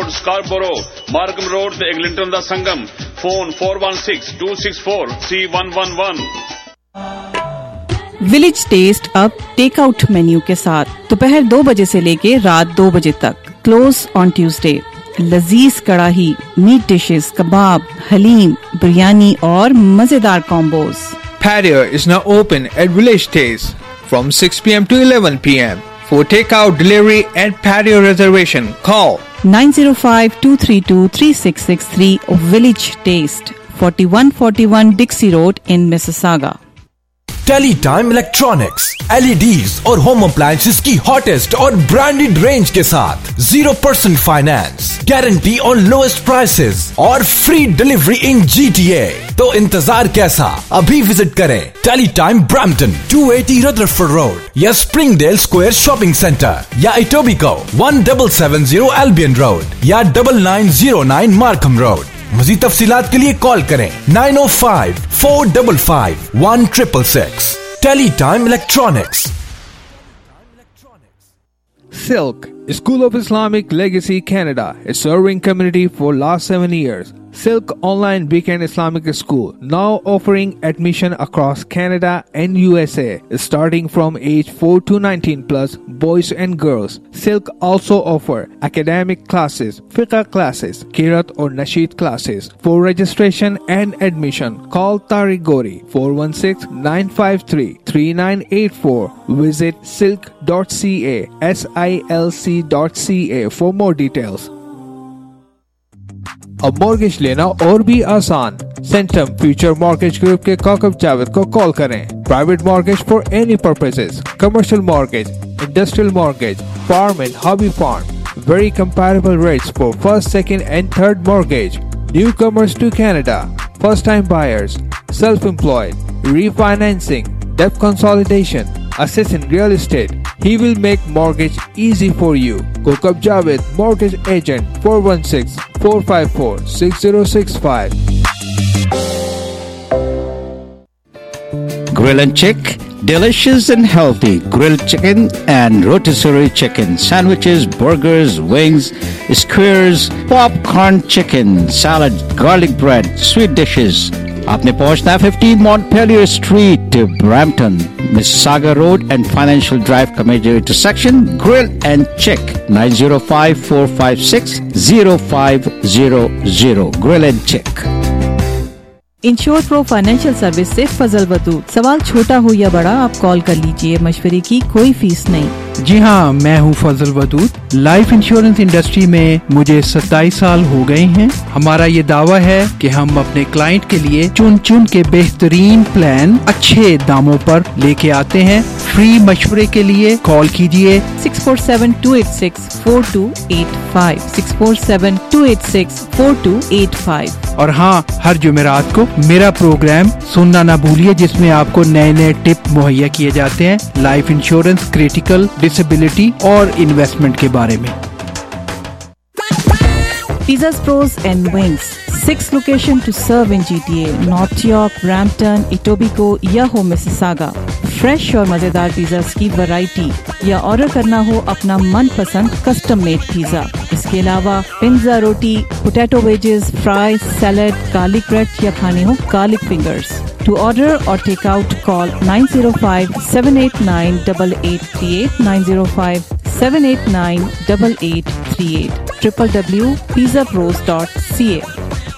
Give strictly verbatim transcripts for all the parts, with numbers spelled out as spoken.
Road, Scarborough, Markham Road تے Eglinton دا سنگم. Phone four one six two six four three one one one. Village Taste اب take out menu کے ساتھ دوپہر دو بجے سے لے کے رات دو بجے تک. Close on Tuesday. لذیذ کڑاہی، میٹ ڈشز، کباب، حلیم، بریانی اور مزیدار combos. Patio is now open at Village Taste from six p.m. to eleven p.m. For takeout, delivery and patio reservation, call nine zero five two three two three six six three. Village Taste, forty-one forty-one Dixie Road in Mississauga. Tele Time electronics L E Ds اور home appliances کی hottest اور branded range کے ساتھ zero percent finance, guarantee on lowest prices اور free delivery in G T A. تو انتظار کیسا؟ ابھی وزٹ کریں Tele Time Brampton two eighty Rutherford Road یا Springdale Square Shopping Centre یا Etobicoke one double seven zero Albion Road یا double nine zero nine Markham Road. مزید تفصیلات کے لیے کال کریں nine O five four double five one triple six. Tele Time electronics. Silk, School of Islamic Legacy Canada, is serving community for last seven years. Silk Online Weekend Islamic School, now offering admission across Canada and U S A, starting from age four to nineteen plus, boys and girls. Silk also offer academic classes, fiqh classes, Qiraat or Nasheed classes. For registration and admission, call Tariq Gori four one six nine five three three nine eight four. Visit silk dot c a, S I L C dot c a for more details. اب mortgage لینا اور بھی آسان. سینٹم future mortgage group کے کوکب جاوید کو call کریں. Private mortgage for any purposes, commercial mortgage, industrial mortgage, farm and hobby farm. Very comparable rates for first, second and third mortgage. Newcomers to Canada, first time buyers, self employed, refinancing, debt consolidation, assist in real estate. He will make mortgage easy for you. Kokab Javed, mortgage agent, four one six four five four six zero six five. Grill and Chick, delicious and healthy grilled chicken and rotisserie chicken, sandwiches, burgers, wings, skewers, popcorn chicken, salad, garlic bread, sweet dishes. آپ نے پہنچنا ہے fifteen Montpelier Street, Brampton, Mississauga Road and Financial Drive کا major intersection. Grill and Chick, nine zero five four five six zero five zero zero. Grill and Chick. Insure Pro Financial Service سے فضل ودود. سوال چھوٹا ہو یا بڑا آپ کال کر لیجئے، مشورے کی کوئی فیس نہیں. جی ہاں، میں ہوں فضل ودود. لائف انشورنس انڈسٹری میں مجھے ستائیس سال ہو گئے ہیں. ہمارا یہ دعویٰ ہے کہ ہم اپنے کلائنٹ کے لیے چن چن کے بہترین پلان اچھے داموں پر لے کے آتے ہیں. فری مشورے کے لیے کال کیجیے six four seven two eight six four two eight five six four seven two eight six four two eight five. اور ہاں، ہر جمعرات کو میرا پروگرام سننا نہ بھولیے جس میں آپ کو نئے نئے ٹپ مہیا کیے جاتے ہیں لائف انشورنس، کریٹیکل، ڈسیبلٹی اور انویسٹمنٹ کے بارے میں. Pizzas Pros and Wings, six location to serve in G T A, North York, Brampton, Etobicoke یا ہو Mississauga. فریش اور مزیدار پیزاز کی ورائٹی یا آرڈر کرنا ہو اپنا من پسند کسٹم میڈ پیزا. اس کے علاوہ پنزا، روٹی، potato wedges, fry, salad, garlic bread یا کھانے ہو garlic fingers. To order or take out, call nine zero five seven eight nine eight eight three eight, nine zero five seven eight nine eight eight three eight, w w w dot pizza pros dot c a.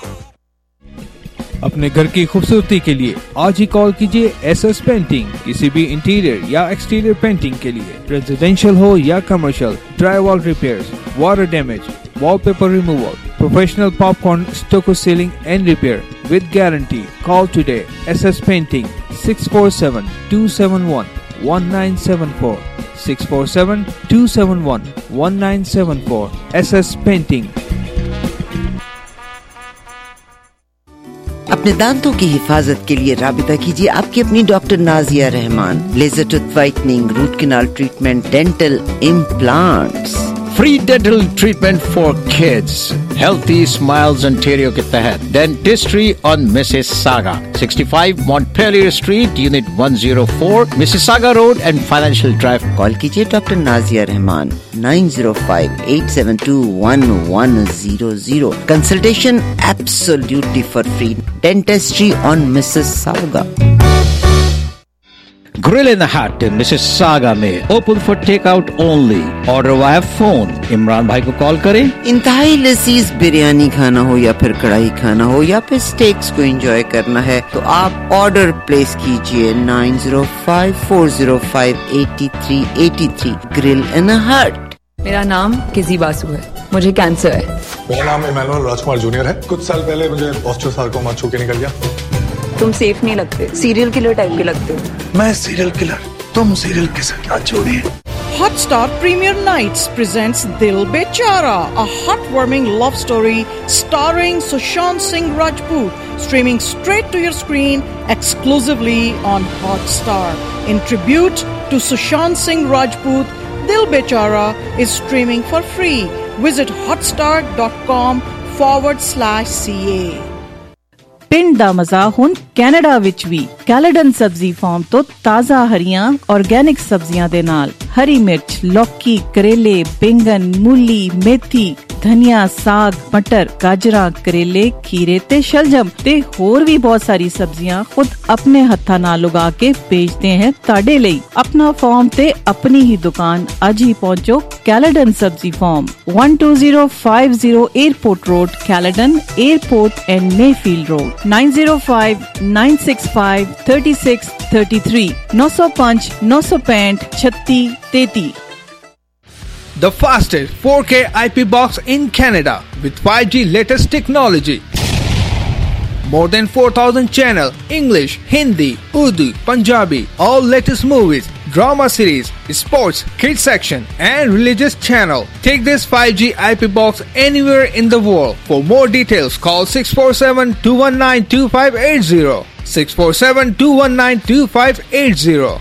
اپنے گھر کی خوبصورتی کے لیے آج ہی کال کیجیے S S painting. کسی بھی انٹیریئر یا ایکسٹیریئر پینٹنگ کے لیے، ریزیڈینشیل ہو یا commercial, drywall repairs, water damage, wallpaper removal, professional popcorn stucco ceiling and repair with guarantee. Call today. S S Painting, six four seven two seven one one nine seven four, six four seven two seven one one nine seven four. S S Painting. اپنے دانتوں کی حفاظت کے لیے رابطہ کیجیے آپ کی اپنی doctor Nazia Rahman. Laser tooth whitening, root canal treatment, dental implants. Free dental treatment for kids. Healthy Smiles Ontario के तहत Dentistry on Mississauga, sixty-five Montpelier Street, Unit one oh four, Mississauga Road and Financial Drive. Call कीजिए doctor Nazia Rahman nine oh five, eight seven two, one one zero zero. Consultation absolutely for free. Dentistry on Mississauga. Grill in the Hut in Mississauga में open for takeout only. Order via phone. Imran भाई को call करें. इंतहाई लजीज बिरयानी खाना हो या फिर कढ़ाई खाना हो या फिर स्टेक्स को एंजॉय करना है तो आप ऑर्डर प्लेस कीजिए nine oh five, four oh five, eight three eight three. Grill in a Hut. मेरा नाम किजी बासु है, मुझे कैंसर है. मेरा नाम इमैनुअल राजकुमार जूनियर है. कुछ साल पहले मुझे ऑस्टियोसार्कोमा छू के निकल गया. तुम सेफ नहीं लगते, सीरियल किलर टाइप के लगते हो. मैं सीरियल किलर, तुम सीरियल किलर, क्या जोड़ी है? Hotstar Premier Nights presents Dil Bechara, a heartwarming love story starring Sushant Singh Rajput, streaming straight to your screen exclusively on Hotstar. In tribute to Sushant Singh Rajput, Dil Bechara is streaming for free. Visit hotstar.com forward slash CA. ਪਿੰਡ ਦਾ ਮਜ਼ਾ ਹੁਣ Canada ਵਿੱਚ ਵੀ ਕੈਲੇਡਨ Sabzi farm ਤੋਂ ਤਾਜ਼ਾ ਹਰੀਆਂ organic ਸਬਜ਼ੀਆਂ ਦੇ ਨਾਲ ਹਰੀ ਮਿਰਚ, ਲੌਕੀ, ਕਰੇਲੇ, ਬੈਂਗਨ, ਮੂਲੀ, ਮੇਥੀ, ਧਨੀਆ, ਸਾਗ, ਮਟਰ, ਗਾਜਰਾਂ, ਕਰੇਲੇ, ਖੀਰੇ ਤੇ ਸ਼ਲਜਮ ਤੇ ਹੋਰ ਵੀ ਬਹੁਤ ਸਾਰੀ ਸਬਜ਼ੀਆਂ ਖੁਦ ਆਪਣੇ ਹੱਥਾਂ ਨਾਲ ਉਗਾ ਕੇ ਵੇਚਦੇ ਹਨ ਤੁਹਾਡੇ ਲਈ. ਆਪਣਾ ਫਾਰਮ ਤੇ ਆਪਣੀ ਹੀ ਦੁਕਾਨ ਅੱਜ ਹੀ ਪਹੁੰਚੋ. Caledon Sabzi farm one two zero five zero Airport Road, Caledon, Airport and Mayfield Road. nine oh five, nine six five, three six three three. nine oh five, nine sixty, thirty thirty. The fastest four K I P box in Canada with five G latest technology. More than four thousand channel, English, Hindi, Urdu, Punjabi, all latest movies, drama series, sports, kids section and religious channel. Take this five G I P box anywhere in the world. For more details, call six four seven, two one nine, two five eight zero. six four seven, two one nine, two five eight zero.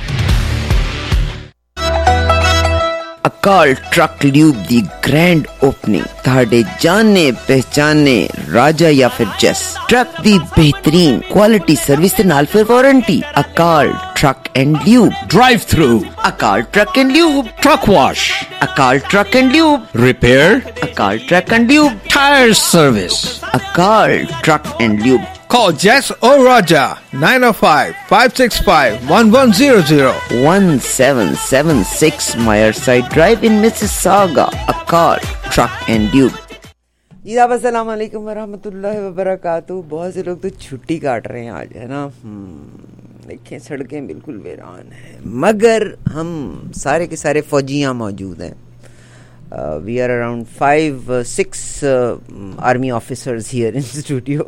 Akal Truck Lube the grand opening. ਤੁਹਾਡੇ ਜਾਣੇ ਪਹਿਚਾਨੇ ਰਾਜਾ ਜਾਂ ਫਿਰ ਜਸ truck ਦੀ ਬਿਹਤਰੀਨ quality service ਦੇ ਨਾਲ ਫਿਰ warranty. Akal Truck and Lube. Drive through. Akal Truck and Lube. Truck wash. Akal Truck and Lube. Repair. Akal Truck and Lube. Tire service. Akal Truck and Lube. Call Jess or Raja nine oh five, five six five, one one zero zero. one seven seven six Myerside Drive in Mississauga. Akal Truck and Lube. جی صاحب السلام علیکم ورحمۃ اللہ وبرکاتہ. بہت سے لوگ تو چھٹی کاٹ رہے ہیں آج, ہے نا. دیکھیں سڑکیں بالکل ویران ہیں مگر ہم سارے کے سارے فوجیاں موجود ہیں. We are around five six army officers here in studio.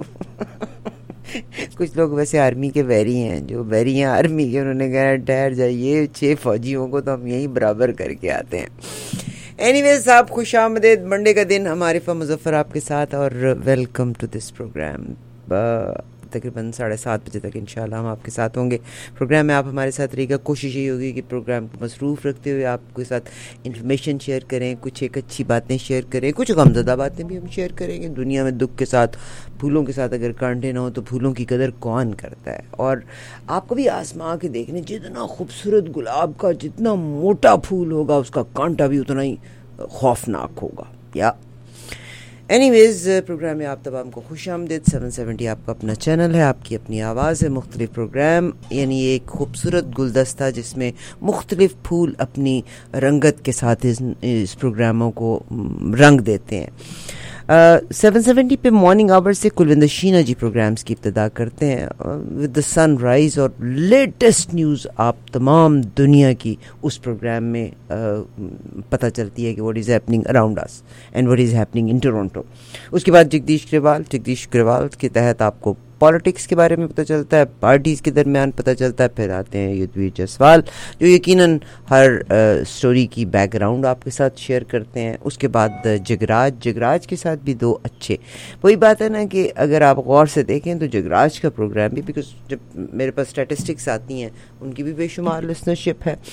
کچھ لوگ ویسے آرمی کے ویری ہیں, جو ویری ہیں آرمی کے, انہوں نے کہا ٹھہر جائیے چھ فوجیوں کو تو ہم یہیں برابر کر کے آتے ہیں. اینی ویز صاحب خوش آمدید. منڈے کا دن ہمارے فا مظفر آپ کے ساتھ اور ویلکم ٹو دس پروگرام. تقریباً ساڑھے سات بجے تک انشاءاللہ ہم آپ کے ساتھ ہوں گے. پروگرام میں آپ ہمارے ساتھ رہیے گا. کوشش یہ ہوگی کہ پروگرام کو مصروف رکھتے ہوئے آپ کے ساتھ انفارمیشن شیئر کریں, کچھ ایک اچھی باتیں شیئر کریں, کچھ غمزدہ باتیں بھی ہم شیئر کریں گے. دنیا میں دکھ کے ساتھ پھولوں کے ساتھ اگر کانٹے نہ ہو تو پھولوں کی قدر کون کرتا ہے. اور آپ کو بھی آسمان کے دیکھنے, جتنا خوبصورت گلاب کا جتنا موٹا پھول ہوگا اس کا کانٹا بھی اتنا ہی خوفناک ہوگا. یا اینی ویز پروگرام میں آپ تمام کو خوش آمدید. سیون سیونٹی آپ کا اپنا چینل ہے, آپ کی اپنی آواز ہے. مختلف پروگرام یعنی ایک خوبصورت گلدستہ جس میں مختلف پھول اپنی رنگت کے ساتھ اس پروگراموں کو رنگ دیتے ہیں. سیون سیونٹی پہ مارننگ آور سے کلوندر شینا جی پروگرامز کی ابتدا کرتے ہیں ود دا سن رائز, اور لیٹسٹ نیوز آپ تمام دنیا کی اس پروگرام میں پتہ چلتی ہے کہ what is happening around us and what is happening in Toronto. اس کے بعد جگدیش گریوال جگدیش گریوال کے تحت آپ کو پالیٹکس کے بارے میں پتہ چلتا ہے, پارٹیز کے درمیان پتہ چلتا ہے. پھر آتے ہیں یدویر جسوال جو یقیناً ہر سٹوری کی بیک گراؤنڈ آپ کے ساتھ شیئر کرتے ہیں. اس کے بعد جگراج جگراج کے ساتھ بھی دو اچھے, وہی بات ہے نا کہ اگر آپ غور سے دیکھیں تو جگراج کا پروگرام بھی, بیکاز جب میرے پاس اسٹیٹسٹکس آتی ہیں ان کی بھی بے شمار لسنرشپ ہے,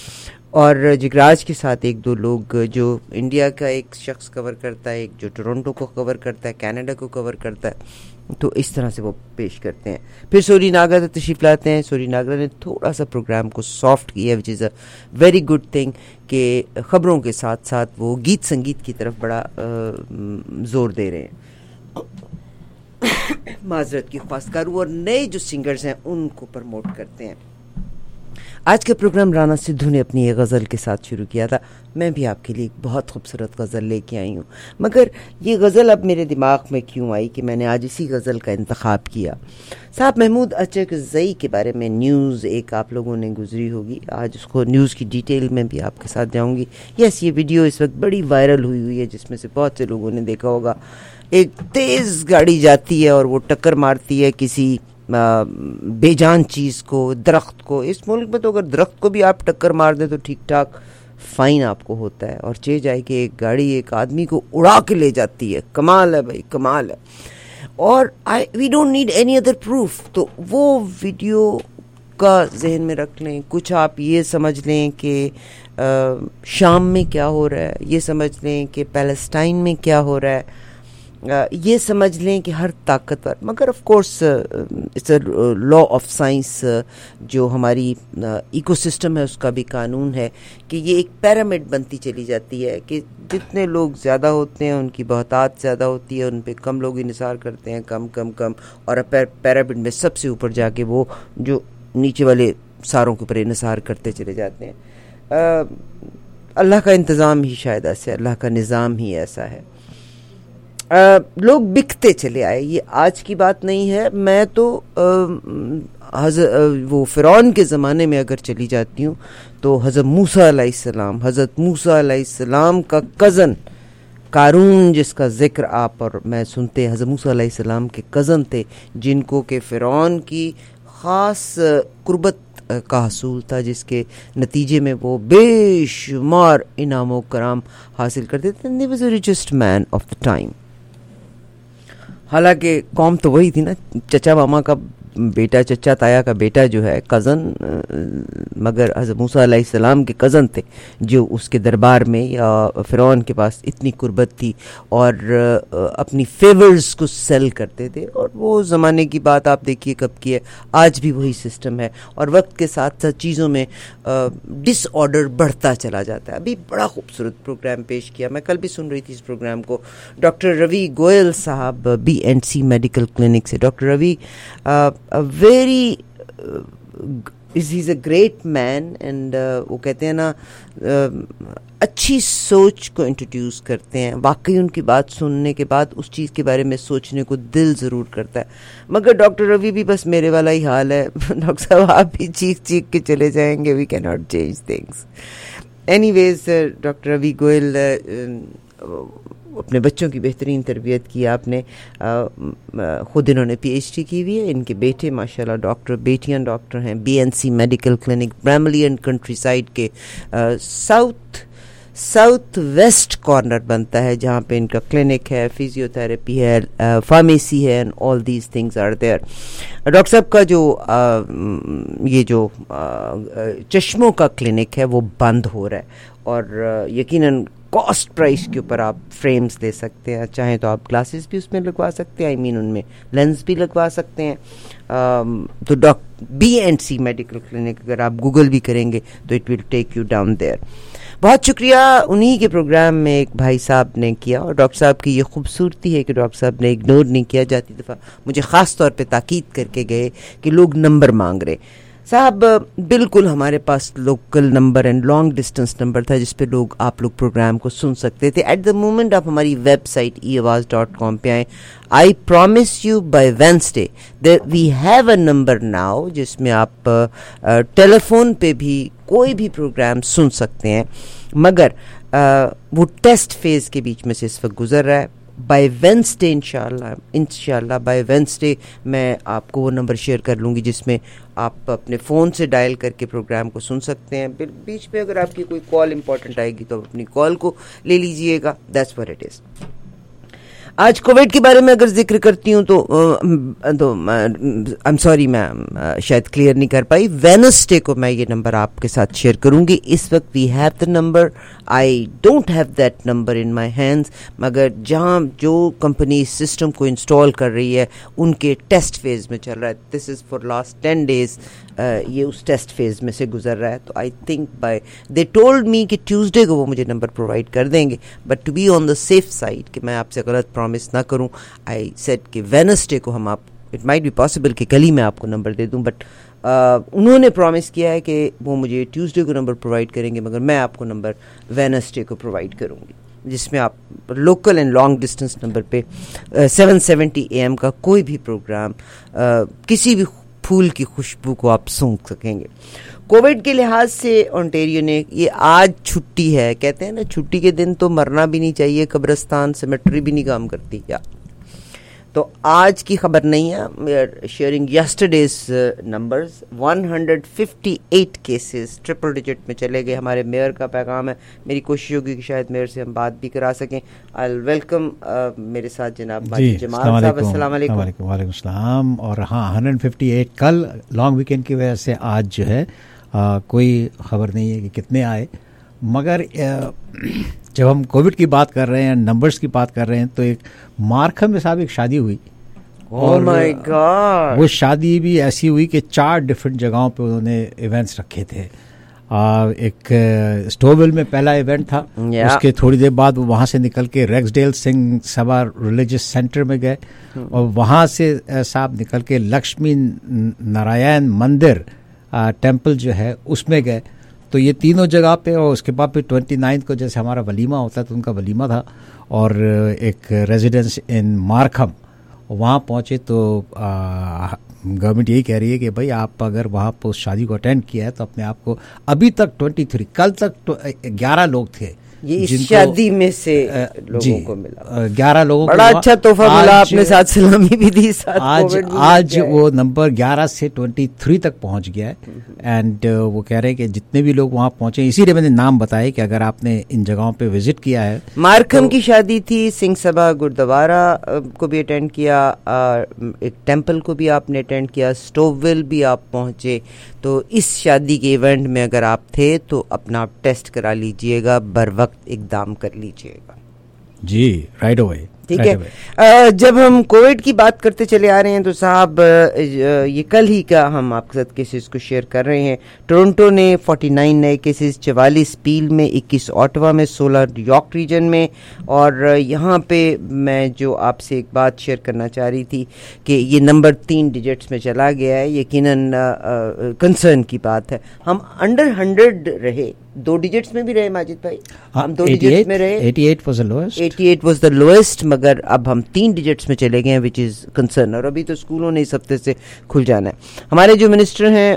اور جگراج کے ساتھ ایک دو لوگ جو انڈیا کا ایک شخص کور کرتا ہے, ایک جو ٹورنٹو کو کور کرتا ہے, کینیڈا کو کور کرتا ہے, تو اس طرح سے وہ پیش کرتے ہیں. پھر سوری ناگرا تشریف لاتے ہیں. سوری ناگرا نے تھوڑا سا پروگرام کو سافٹ کیا, which is a very good thing, کہ خبروں کے ساتھ ساتھ وہ گیت سنگیت کی طرف بڑا زور دے رہے ہیں. معذرت کی خواست کار, اور نئے جو سنگرز ہیں ان کو پروموٹ کرتے ہیں. آج کا پروگرام رانا سدھو نے اپنی ایک غزل کے ساتھ شروع کیا تھا. میں بھی آپ کے لیے ایک بہت خوبصورت غزل لے کے آئی ہوں, مگر یہ غزل اب میرے دماغ میں کیوں آئی کہ میں نے آج اسی غزل کا انتخاب کیا. صاحب محمود اچکزئی کے بارے میں نیوز ایک آپ لوگوں نے گزری ہوگی, آج اس کو نیوز کی ڈیٹیل میں بھی آپ کے ساتھ جاؤں گی. یس, یہ ویڈیو اس وقت بڑی وائرل ہوئی ہوئی ہے, جس میں سے بہت سے لوگوں نے دیکھا ہوگا. ایک تیز گاڑی جاتی ہے اور وہ ٹکر مارتی ہے کسی بے جان چیز کو, درخت کو. اس ملک میں تو اگر درخت کو بھی آپ ٹکر مار دیں تو ٹھیک ٹھاک فائن آپ کو ہوتا ہے, اور چہ جائے کہ ایک گاڑی ایک آدمی کو اڑا کے لے جاتی ہے. کمال ہے بھائی, کمال ہے. اور we don't need any other proof. تو وہ ویڈیو کا ذہن میں رکھ لیں. کچھ آپ یہ سمجھ لیں کہ شام میں کیا ہو رہا ہے, یہ سمجھ لیں کہ پیلسٹائن میں کیا ہو رہا ہے, یہ سمجھ لیں کہ ہر طاقتور, مگر of course it's a law of science, جو ہماری ایکو سسٹم ہے اس کا بھی قانون ہے کہ یہ ایک پیرامڈ بنتی چلی جاتی ہے, کہ جتنے لوگ زیادہ ہوتے ہیں ان کی بہتات زیادہ ہوتی ہے, ان پہ کم لوگ انحصار کرتے ہیں, کم کم کم, اور پیرامڈ میں سب سے اوپر جا کے وہ جو نیچے والے ساروں کے اوپر انحصار کرتے چلے جاتے ہیں. اللہ کا انتظام ہی شاید ایسا ہے, اللہ کا نظام ہی ایسا ہے. آ, لوگ بکتے چلے آئے. یہ آج کی بات نہیں ہے. میں تو حضرت وہ فرعون کے زمانے میں اگر چلی جاتی ہوں تو حضرت موسیٰ علیہ السلام, حضرت موسیٰ علیہ السلام کا کزن قارون, جس کا ذکر آپ اور میں سنتے, حضرت موسیٰ علیہ السلام کے کزن تھے, جن کو کہ فرعون کی خاص قربت کا حصول تھا, جس کے نتیجے میں وہ بے شمار انعام و کرام حاصل کرتے تھے. He was the richest man of the time. حالانکہ قوم تو وہی تھی نا, چچا ماما کا بیٹا, چچا تایا کا بیٹا جو ہے کزن, مگر حضرت موسیٰ علیہ السلام کے کزن تھے, جو اس کے دربار میں یا فرعون کے پاس اتنی قربت تھی اور اپنی فیورز کو سیل کرتے تھے. اور وہ زمانے کی بات آپ دیکھیے کب کی ہے, آج بھی وہی سسٹم ہے, اور وقت کے ساتھ ساتھ چیزوں میں ڈس آرڈر بڑھتا چلا جاتا ہے. ابھی بڑا خوبصورت پروگرام پیش کیا, میں کل بھی سن رہی تھی اس پروگرام کو, ڈاکٹر روی گوئل صاحب B and C medical clinic سے. Doctor Ravi a very uh, is he's a great man and uh, وہ کہتے ہیں نا uh, اچھی سوچ کو انٹروڈیوس کرتے ہیں. واقعی ان کی بات سننے کے بعد اس چیز کے بارے میں سوچنے کو دل ضرور کرتا ہے. مگر ڈاکٹر روی بھی بس میرے والا ہی حال ہے. ڈاکٹر صاحب آپ بھی چیخ چیخ کے چلے جائیں گے, we key not change things. Anyways doctor Ravi Goyal, اپنے بچوں کی بہترین تربیت کی آپ نے, خود انہوں نے پی ایچ ڈی کی ہوئی ہے. ان کے بیٹے ماشاءاللہ ڈاکٹر, بیٹیاں ڈاکٹر ہیں. B N C medical clinic Bramalea and countryside کے ساؤتھ ساؤتھ ویسٹ کارنر بنتا ہے, جہاں پہ ان کا کلینک ہے, فزیو تھراپی ہے, فارمیسی ہے, and all these things are there. Doctor صاحب کا جو یہ جو چشموں کا کلینک ہے وہ بند ہو رہا ہے, اور یقیناً کاسٹ پرائس کے اوپر آپ فریمز لے سکتے ہیں. چاہیں تو آپ گلاسز بھی اس میں لگوا سکتے ہیں, آئی مین ان میں لینس بھی لگوا سکتے ہیں. تو doctor B and C medical clinic اگر آپ گوگل بھی کریں گے تو it will take you down there. بہت شکریہ. انہی کے پروگرام میں ایک بھائی صاحب نے کیا, اور ڈاکٹر صاحب کی یہ خوبصورتی ہے کہ ڈاکٹر صاحب نے اگنور نہیں کیا. جاتی دفعہ مجھے خاص طور پہ تاکید کر کے گئے کہ لوگ نمبر مانگ رہے. صاحب بالکل ہمارے پاس local number and long distance number تھا جس پہ لوگ آپ لوگ پروگرام کو سن سکتے تھے. ایٹ دا مومنٹ آپ ہماری ویب سائٹ ای آواز ڈاٹ کام پہ آئیں. I promise you by Wednesday we have a number now جس میں آپ ٹیلی فون پہ بھی کوئی بھی پروگرام سن سکتے ہیں, مگر وہ ٹیسٹ فیز کے بیچ میں سے اس وقت گزر رہا ہے. بائی وینسڈے انشاءاللہ انشاءاللہ بائی وینسڈے میں آپ کو وہ نمبر شیئر کر لوں گی جس میں آپ اپنے فون سے ڈائل کر کے پروگرام کو سن سکتے ہیں. بیچ میں اگر آپ کی کوئی کال امپورٹنٹ آئے گی تو اپنی کال کو لے لیجئے گا. That's what it is. آج کووڈ کے بارے میں اگر ذکر کرتی ہوں تو تو آئی ایم سوری میں شاید کلیئر نہیں کر پائی. وینسڈے کو میں یہ نمبر آپ کے ساتھ شیئر کروں گی. اس وقت we have the number, I don't have that number in my hands, مگر جہاں جو کمپنی سسٹم کو انسٹال کر رہی ہے ان کے ٹیسٹ فیز میں چل رہا ہے. This is for last ten days یہ اس ٹیسٹ فیز میں سے گزر رہا ہے. تو I think by they told me کہ ٹیوزڈے کو وہ مجھے نمبر پرووائڈ کر دیں گے, but to be on the safe side کہ میں آپ سے غلط پرومس نہ کروں, آئی سیڈ کہ وینسڈے کو ہم آپ, اٹ مائٹ بی پاسبل کہ کل ہی میں آپ کو نمبر دے دوں, بٹ انہوں نے پرومس کیا ہے کہ وہ مجھے ٹیوزڈے کو نمبر پرووائڈ کریں گے, مگر میں آپ کو نمبر وینسڈے کو پرووائڈ کروں گی, جس میں آپ local and long distance number پہ سیون سیونٹی اے ایم کا کوئی بھی پروگرام کسی بھی پھول کی خوشبو کو آپ سونگ سکیں گے. کووڈ کے لحاظ سے اونٹیریو نے یہ آج چھٹی ہے, کہتے ہیں نا چھٹی کے دن تو مرنا بھی نہیں چاہیے, قبرستان سیمیٹری بھی نہیں کام کرتی کیا, تو آج کی خبر نہیں ہے. We are sharing yesterday's numbers. One hundred fifty eight cases triple digit میں چلے گئے. ہمارے میئر کا پیغام ہے, میری کوشش ہوگی کہ شاید میئر سے ہم بات بھی کرا سکیں. آئی ویلکم میرے ساتھ جناب ماجد جمال صاحب. السلام علیکم. وعلیکم السلام. اور ہاں ہنڈریڈ ففٹی ایٹ کل لانگ ویکینڈ کی وجہ سے آج جو ہے کوئی خبر نہیں ہے کہ کتنے آئے, مگر جب ہم کووڈ کی بات کر رہے ہیں, نمبرز کی بات کر رہے ہیں, تو ایک مارکھم میں صاحب ایک شادی ہوئی, اور وہ شادی بھی ایسی ہوئی کہ چار ڈفرینٹ جگہوں پہ انہوں نے ایونٹس رکھے تھے. ایک اسٹوویل میں پہلا ایونٹ تھا, اس کے تھوڑی دیر بعد وہ وہاں سے نکل کے Rexdale Singh Sabha religious centre میں گئے, اور وہاں سے صاحب نکل کے لکشمی نارائن مندر ٹیمپل جو ہے اس میں گئے. تو یہ تینوں جگہ پہ, اور اس کے بعد پھر ٹوئنٹی نائنتھ کو جیسے ہمارا ولیمہ ہوتا ہے تو ان کا ولیمہ تھا, اور ایک ریزیڈنس ان مارکھم وہاں پہنچے. تو گورنمنٹ یہی کہہ رہی ہے کہ بھائی آپ اگر وہاں پہ اس شادی کو اٹینڈ کیا ہے تو اپنے آپ کو, ابھی تک ٹوئنٹی تھری کل تک گیارہ لوگ تھے یہ اس شادی میں سے لوگوں کو ملا, گیارہ لوگوں کو بڑا اچھا تحفہ ملا, آپ نے ساتھ سلامی بھی دی. آج آج وہ نمبر گیارہ سے ٹوئنٹی تھری تک پہنچ گیا ہے. اینڈ وہ کہہ رہے ہیں کہ جتنے بھی لوگ وہاں پہنچے, اسی لیے میں نے نام بتایا کہ اگر آپ نے ان جگہوں پہ وزٹ کیا ہے. مارکھم کی شادی تھی, سنگھ سبھا گردوارا کو بھی اٹینڈ کیا, ایک ٹیمپل کو بھی آپ نے اٹینڈ کیا, اسٹوویل بھی آپ پہنچے. تو اس شادی کے ایونٹ میں اگر آپ تھے تو اپنا آپ ٹیسٹ کرا لیجئے گا, بر وقت اقدام کر لیجئے گا. جی رائٹ اوے. ٹھیک ہے. جب ہم کووڈ کی بات کرتے چلے آ رہے ہیں تو صاحب یہ کل ہی کا ہم آپ کے ساتھ کیسز کو شیئر کر رہے ہیں. ٹورنٹو نے فورٹی نائن نئے کیسز, چوالیس پیل میں, اکیس آٹوا میں, سولہ یارک ریجن میں. اور یہاں پہ میں جو آپ سے ایک بات شیئر کرنا چاہ رہی تھی کہ یہ نمبر تین ڈیجٹس میں چلا گیا ہے, یقیناً کنسرن کی بات ہے. ہم انڈر ہنڈریڈ رہے, دو ڈیجٹس میں بھی رہے ماجد بھائی, ہم دو ڈیجٹس میں رہے, eighty eight was the lowest, eighty eight was the lowest, مگر اب ہم تین ڈیجٹس میں چلے گئے ہیں, وچ از کنسرن. اور ابھی تو اسکولوں نے اس ہفتے سے کھل جانا ہے. ہمارے جو منسٹر ہیں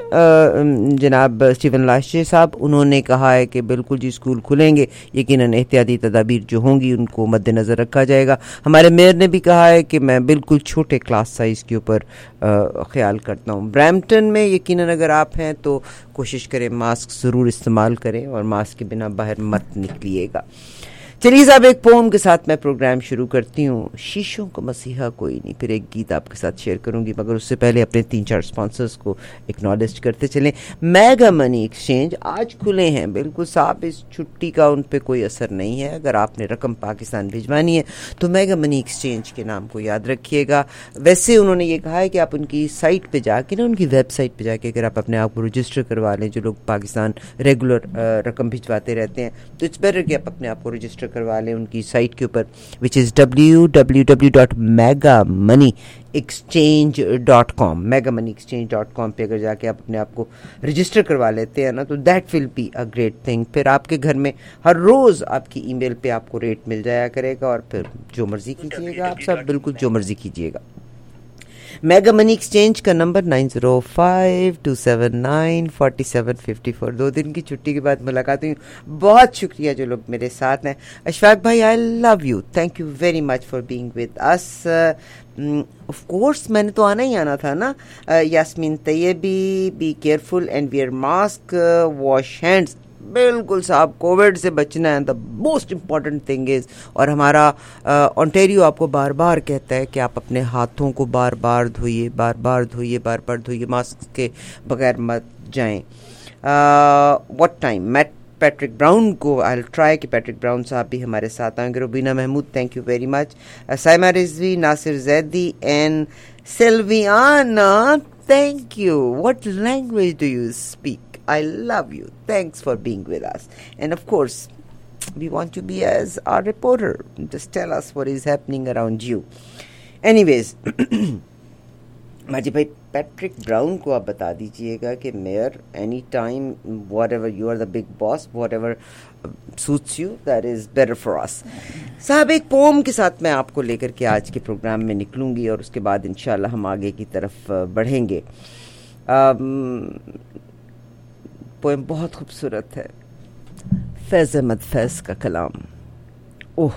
جناب اسٹیون لاشے صاحب, انہوں نے کہا ہے کہ بالکل جی اسکول کھلیں گے, یقیناً احتیاطی تدابیر جو ہوں گی ان کو مد نظر رکھا جائے گا. ہمارے میئر نے بھی کہا ہے کہ میں بالکل چھوٹے کلاس سائز کے اوپر خیال کرتا ہوں. برامپٹن میں یقیناً اگر آپ ہیں تو کوشش کریں ماسک ضرور استعمال کریں, اور ماسک کے بنا باہر مت نکلیے گا. چلیے صاحب ایک پوم کے ساتھ میں پروگرام شروع کرتی ہوں. شیشوں کو مسیحا کوئی نہیں, پھر ایک گیت آپ کے ساتھ شیئر کروں گی, مگر اس سے پہلے اپنے تین چار سپانسرز کو اکنالج کرتے چلیں. میگا منی ایکسچینج آج کھلے ہیں بالکل صاحب, اس چھٹی کا ان پہ کوئی اثر نہیں ہے. اگر آپ نے رقم پاکستان بھجوانی ہے تو میگا منی ایکسچینج کے نام کو یاد رکھیے گا. ویسے انہوں نے یہ کہا ہے کہ آپ ان کی سائٹ پہ جا کے نا, ان کی ویب سائٹ پہ جا کے اگر آپ اپنے آپ کو رجسٹر کروا لیں, جو لوگ پاکستان ریگولر رقم بھجواتے رہتے ہیں, تو اٹس بیٹر کہ آپ اپنے آپ کو رجسٹر کروا لیں ان کی سائٹ کے اوپر, which is W W W dot mega money exchange dot com. Mega money exchange dot com پہ اگر جا کے آپ اپنے آپ کو رجسٹر کروا لیتے ہیں نا, تو that will be a great thing. پھر آپ کے گھر میں ہر روز آپ کی ای میل پہ آپ کو ریٹ مل جایا کرے گا, اور پھر جو مرضی کیجیے گا آپ سب, بالکل جو مرضی کیجیے گا. میگا منی ایکسچینج کا number nine zero five two seven nine forty seven fifty four. دو دن کی چھٹی کے بعد ملاقات ہوئی. بہت شکریہ جو لوگ میرے ساتھ ہیں. اشفاق بھائی I love you, thank you very much for being with us. Of course میں نے تو آنا ہی آنا تھا نا. Yasmeen Taibi, be careful and wear mask, wash hands. बिल्कुल साहब, कोविड से बचना है, the most important thing is. और हमारा ओंटारियो आपको बार बार कहता है कि आप अपने हाथों को बार बार धोइए, बार बार धोइए, बार बार धोइए, मास्क के बगैर मत जाएं। What time met Patrick Brown को आई विल ट्राई कि पैट्रिक ब्राउन साहब भी हमारे साथ आएंगे। Rubina Mahmood, thank you very much. Saima Rizvi, Nasir Zaidi and Silviana, thank you. What language do you speak? I love you. Thanks for being with us. And of course, we want you to be as our reporter. Just tell us what is happening around you. Anyways, माजी भाई Patrick Brown को आप बता दीजिएगा कि mayor any time whatever you are the big boss, whatever suits you, that is better for us. साहब, एक pome के साथ मैं आपको लेकर के आज के प्रोग्राम में निकलूंगी और उसके बाद इंशाल्लाह हम आगे की तरफ बढ़ेंगे। पोम बहुत खूबसूरत है, फैज़ अहमद फैज़ का कलाम। ओह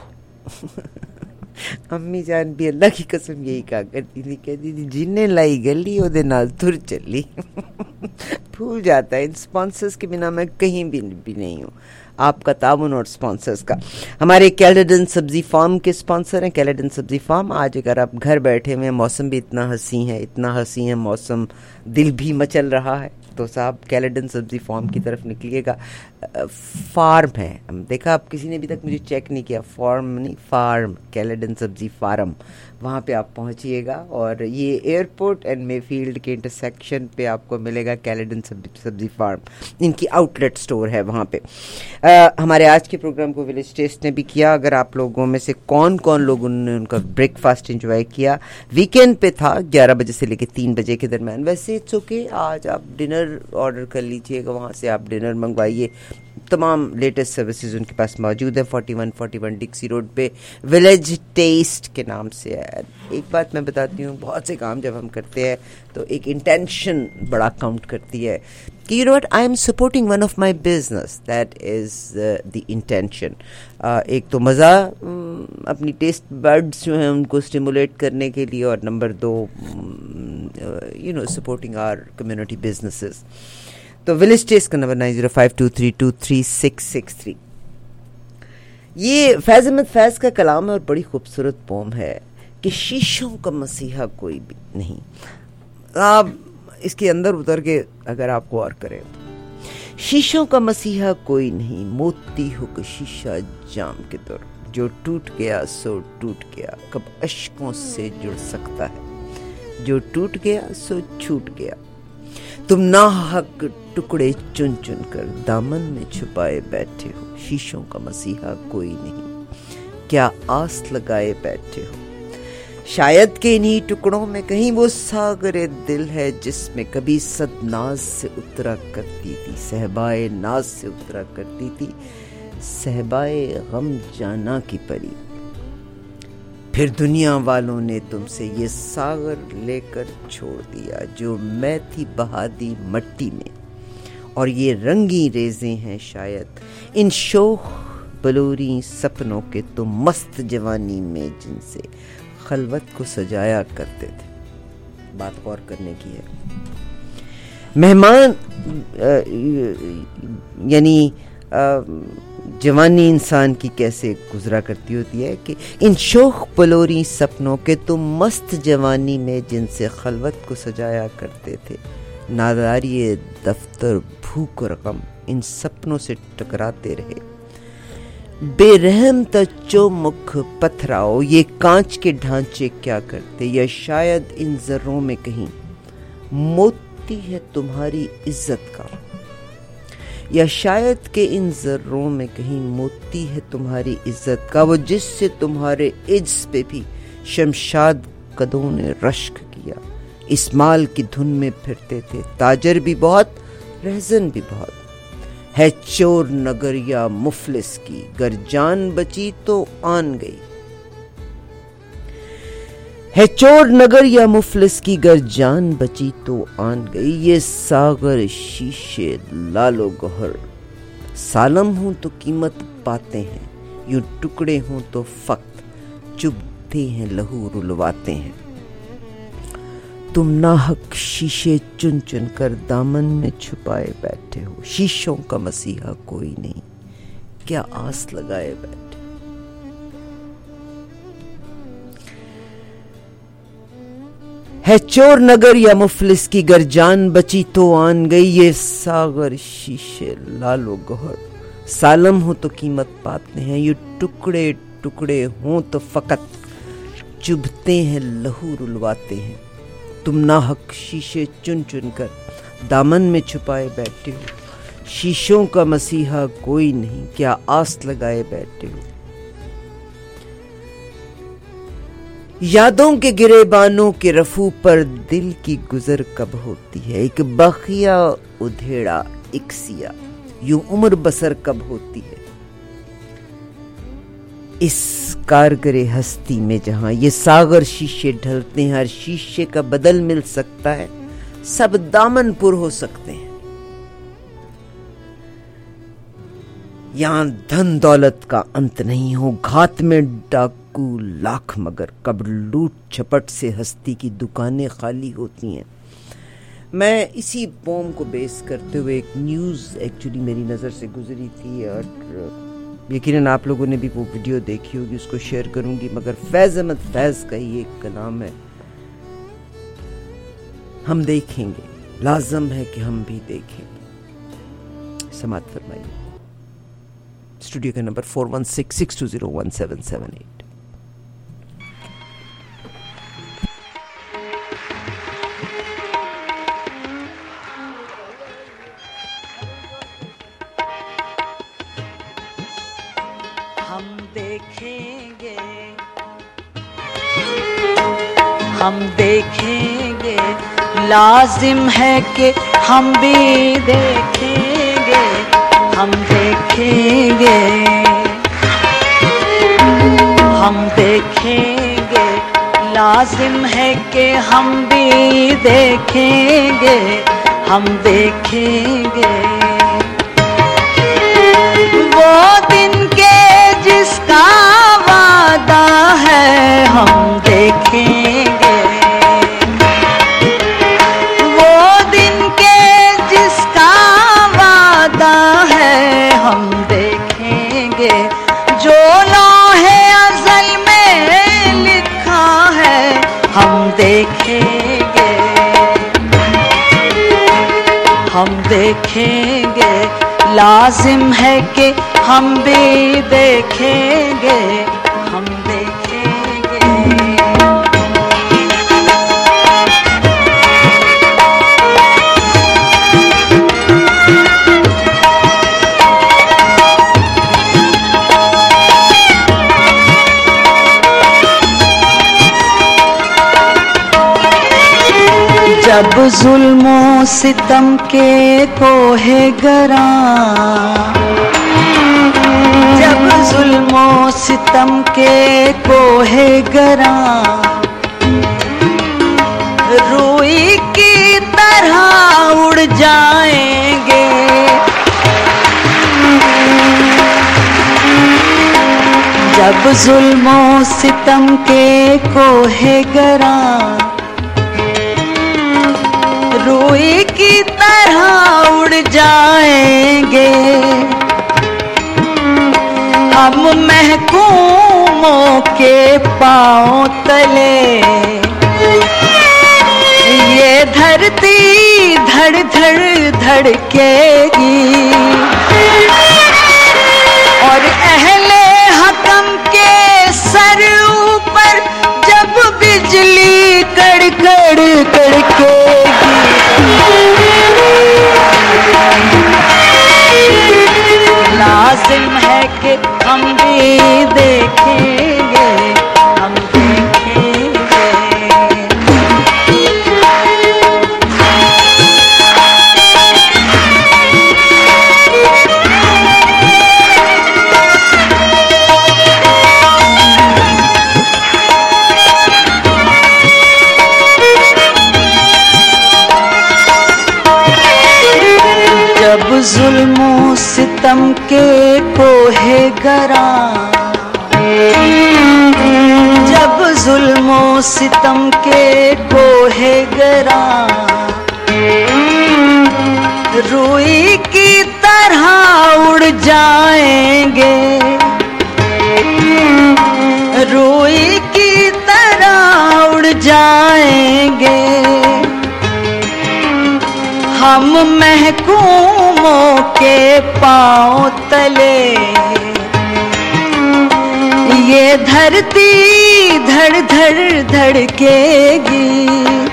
अम्मी जान भी अल्लाह की कसम यही कहा करती थी, कहती थी जिन्ने लाई गली ओदे नाल तुर चली। भूल जाता है, इन स्पॉन्सर्स के बिना मैं कहीं भी, भी नहीं हूँ। आपका ताउन और स्पॉन्सर्स का। हमारे कैलेडन सब्जी फार्म के स्पॉन्सर हैं कैलेडन सब्जी फार्म। आज अगर आप घर बैठे हुए, मौसम भी इतना हंसी है, इतना हंसी है मौसम, दिल भी मचल रहा है, तो साहब कैलेडन सब्जी फार्म की तरफ निकलिएगा। फार्म है, देखा आप किसी ने अभी तक मुझे चेक नहीं किया, फार्म नहीं फार्म, कैलेडन सब्जी फार्म, वहाँ पे आप पहुँचिएगा और ये एयरपोर्ट एंड मेफील्ड के इंटरसेक्शन पे आपको मिलेगा कैलेडन सब्जी फार्म। इनकी आउटलेट स्टोर है वहाँ पे। आ, हमारे आज के प्रोग्राम को विलेज टेस्ट ने भी किया। अगर आप लोगों में से कौन कौन लोगों ने उनका ब्रेकफास्ट एंजॉय किया, वीकेंड पे था ग्यारह बजे से लेकर तीन बजे के दरमियान। वैसे इट्स ओके, आज आप डिनर ऑर्डर कर लीजिएगा, वहाँ से आप डिनर मंगवाइए। तमाम लेटेस्ट सर्विसेज उनके पास मौजूद है। Forty one forty one Dixie road पे विलेज टेस्ट के नाम से है। एक बात मैं बताती हूँ, बहुत से काम जब हम करते हैं तो एक इंटेंशन बड़ा काउंट करती है कि you know what, I am supporting one of my business, that is the intention. एक तो मज़ा अपनी टेस्ट बर्ड्स जो हैं उनको स्टिमुलेट करने के लिए, और नंबर दो you know supporting our community businesses. तो विलेज टेस्ट का number nine zero five two three two three six six three. ये फैज़ अहमद फैज़ का कलाम है और बड़ी खूबसूरत पोम है कि शीशों का मसीहा कोई भी नहीं। आप इसके अंदर उतर के अगर आप गौर करें, शीशों का मसीहा कोई नहीं, मोती हो के शीशा जाम के दर, जो टूट गया सो टूट गया, कब अश्कों से जुड़ सकता है, जो टूट गया सो छूट गया। तुम नाहक टुकड़े चुन चुन कर दामन में छुपाए बैठे हो, शीशों का मसीहा कोई नहीं, क्या आस लगाए बैठे हो। शायद के इन्हीं टुकड़ों में कहीं वो सागरे दिल है जिसमें कभी सदनाज से उतरा करती थी, सहबाए नाज से उतरा करती थी, सहबाए गम जाना की परी। फिर दुनिया वालों ने तुमसे ये सागर लेकर छोड़ दिया जो मैं थी बहा दी मट्टी में, और ये रंगी रेजे हैं शायद इन शोख बलूरी सपनों के तुम मस्त जवानी में जिनसे खलवत को सजाया करते थे। बात गौर करने की है। मेहमान यानी जवानी इंसान की कैसे गुजरा करती होती है कि इन शोख पलोरी सपनों के तुम मस्त जवानी में जिनसे खलवत को सजाया करते थे, नादारी दफ्तर भूख और गम इन सपनों से टकराते रहे। बेरहम तच्चो मुख पथराओ ये कांच के ढांचे क्या करते, या शायद इन जर्रों में कहीं मोती है तुम्हारी इज्जत का, या शायद के इन जर्रों में कहीं मोती है तुम्हारी इज्जत का, वो जिससे तुम्हारे इज्ज पे भी शमशाद कदों ने रश्क किया। इस माल की धुन में फिरते थे ताजर भी बहुत रहजन भी बहुत, है चोर नगर या मुफलिस की गर जान बची तो आन गई, है चोर नगर या मुफलिस की गर जान बची तो आन गई। ये सागर शीशे लालो गहर, सालम हूं तो कीमत पाते हैं, यूं टुकड़े हूं तो फक्त चुभते हैं लहू रुलवाते हैं। तुम नाहक शीशे चुन चुन कर दामन में छुपाए बैठे हो, शीशों का मसीहा कोई नहीं, क्या आस लगाए बैठे। है चोर नगर या मुफलिस की गर जान बची तो आन गई, ये सागर शीशे लालो गौहर, सालम हो तो कीमत पाते हैं, ये टुकड़े टुकड़े हों तो फकत चुभते हैं, लहू रुलवाते हैं। तुम नाहक शीशे चुन चुन कर दामन में छुपाए बैठे हो, शीशों का मसीहा कोई नहीं, क्या आस लगाए बैठे हो। यादों के गिरेबानों के रफू पर दिल की गुजर कब होती है, एक बखिया उधेड़ा एक सिया, यूं उम्र बसर कब होती है। इस कारगरे हस्ती में जहां ये सागर शीशे ढलते हैं, हर शीशे का बदल मिल सकता है, सब दामन पुर हो सकते हैं। यहां धन दौलत का अंत नहीं हो, घात में डाकू लाख मगर कब लूट झपट से हस्ती की दुकानें खाली होती हैं। मैं इसी पोम को बेस करते हुए एक न्यूज़ एक्चुअली मेरी नज़र से गुजरी थी और यकीनन आप लोगों ने भी वो वीडियो देखी होगी, उसको शेयर करूंगी, मगर फैज़ अहमद फैज़ का ही एक कलाम है, हम देखेंगे, लाजम है कि हम भी देखेंगे। समात फरमाइए। स्टूडियो का number four one six six two zero one seven seven eight. हम देखेंगे, लाजिम है कि हम भी देखेंगे, हम देखेंगे, हम देखेंगे, लाजिम है कि हम भी देखेंगे, हम देखेंगे। वो दिन के जिसका वादा है हम देखेंगे, हम देखेंगे, जो लौहे अज़ल में लिखा है हम देखेंगे, हम देखेंगे, लाजिम है कि हम भी देखेंगे, हम देखेंगे। जब जुल्मों सितम के कोहे गरा, जब जुल्मों सितम के कोहे गरा, रूई की तरह उड़ जाएंगे, जब जुल्मों सितम के कोहे गरा, रूई की तरह उड़ जाएंगे, हम महकूमों के पांव तले, ये धरती धड़ धड़ धड़केगी, और अहले हकम के सर ऊपर जब बिजली कड़कड़ कड़केगी, लाजिम है कि हम भी देखेंगे, हम देखेंगे। जब जुल्मों सितम के कोहे गरा, जब जुल्मों सितम के कोहे गरा रूई की तरह उड़ जाएंगे, रूई की तरह उड़ जाएंगे हम महकूमों के पांव तले। ये धरती धड़ धड़ धड़केगी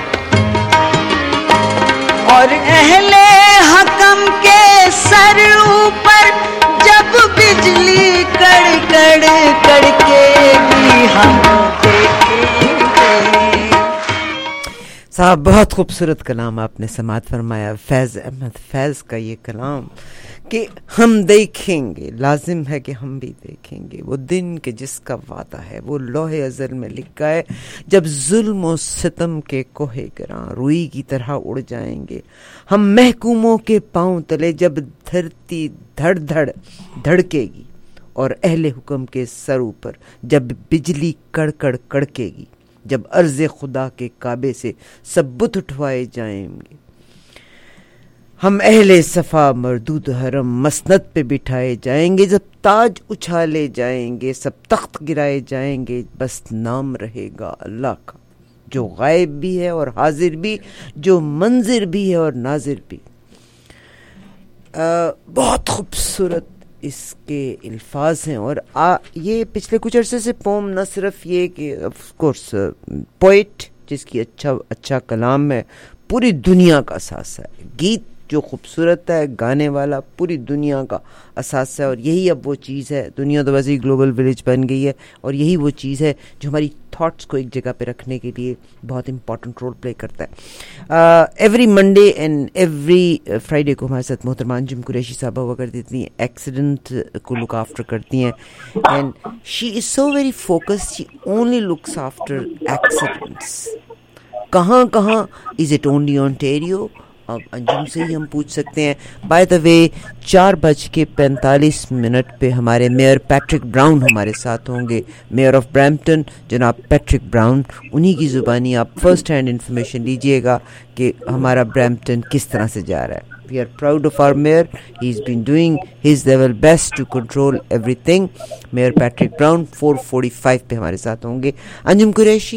और अहले हकम के सर ऊपर जब बिजली कड़ कड़ कड़केगी हम देखेंगे। साहब बहुत खूबसूरत कलाम आपने समाअत फरमाया, फैज़ अहमद फैज़ का ये कलाम कि हम देखेंगे, लाजिम है कि हम भी देखेंगे वो दिन के जिसका वादा है, वो लौहे अज़ल में लिखा है, जब जुल्म और सितम के कोहे गिरां रुई की तरह उड़ जाएंगे हम महकूमों के पांव तले, जब धरती धड़ धड़ धड़केगी और अहले हुक्म के सर ऊपर जब बिजली कड़कड़ कड़केगी, जब अर्ज़े खुदा के काबे से सब बुत उठवाए जाएंगे हम अहले सफ़ा मरदूद हरम मसनद पे बिठाए जाएंगे, जब ताज उछाले जाएंगे सब तख्त गिराए जाएंगे, बस नाम रहेगा अल्लाह का जो गायब भी है और हाजिर भी, जो मंजिर भी है और नाजिर भी। आ, बहुत खूबसूरत इसके अल्फाज हैं और आ, ये पिछले कुछ अरसे से पोम न सिर्फ ये कि ऑफ कोर्स पोइट जिसकी अच्छा अच्छा कलाम है, पूरी दुनिया का असासा है, गीत जो खूबसूरत है, गाने वाला पूरी दुनिया का असासा है, और यही अब वो चीज़ है, दुनिया तो वैसे ही ग्लोबल विलेज बन गई है, और यही वो चीज़ है जो हमारी थॉट्स को एक जगह पे रखने के लिए बहुत इंपॉर्टेंट रोल प्ले करता है। Every Monday and every Friday को हमारे साथ मोहतरमा अंजुम कुरैशी साहबा हुआ करती थी, एक्सीडेंट को लुक आफ्टर करती हैं, and she is so very focused, she only looks after accidents. कहाँ कहाँ, इज़ इट ओनली ऑन्टेरियो? अब अंजुम से ही हम पूछ सकते हैं। बाय द वे चार बज के पैंतालीस मिनट पे हमारे मेयर पैट्रिक ब्राउन हमारे साथ होंगे, मेयर ऑफ ब्रैम्पटन जनाब पैट्रिक ब्राउन, उन्हीं की ज़ुबानी आप फर्स्ट हैंड इंफॉर्मेशन लीजिएगा कि हमारा ब्रैम्पटन किस तरह से जा रहा है। We are proud of our mayor, he is been doing his level best to control everything. Mayor Patrick Brown four forty five पे हमारे साथ होंगे। अंजुम कुरैशी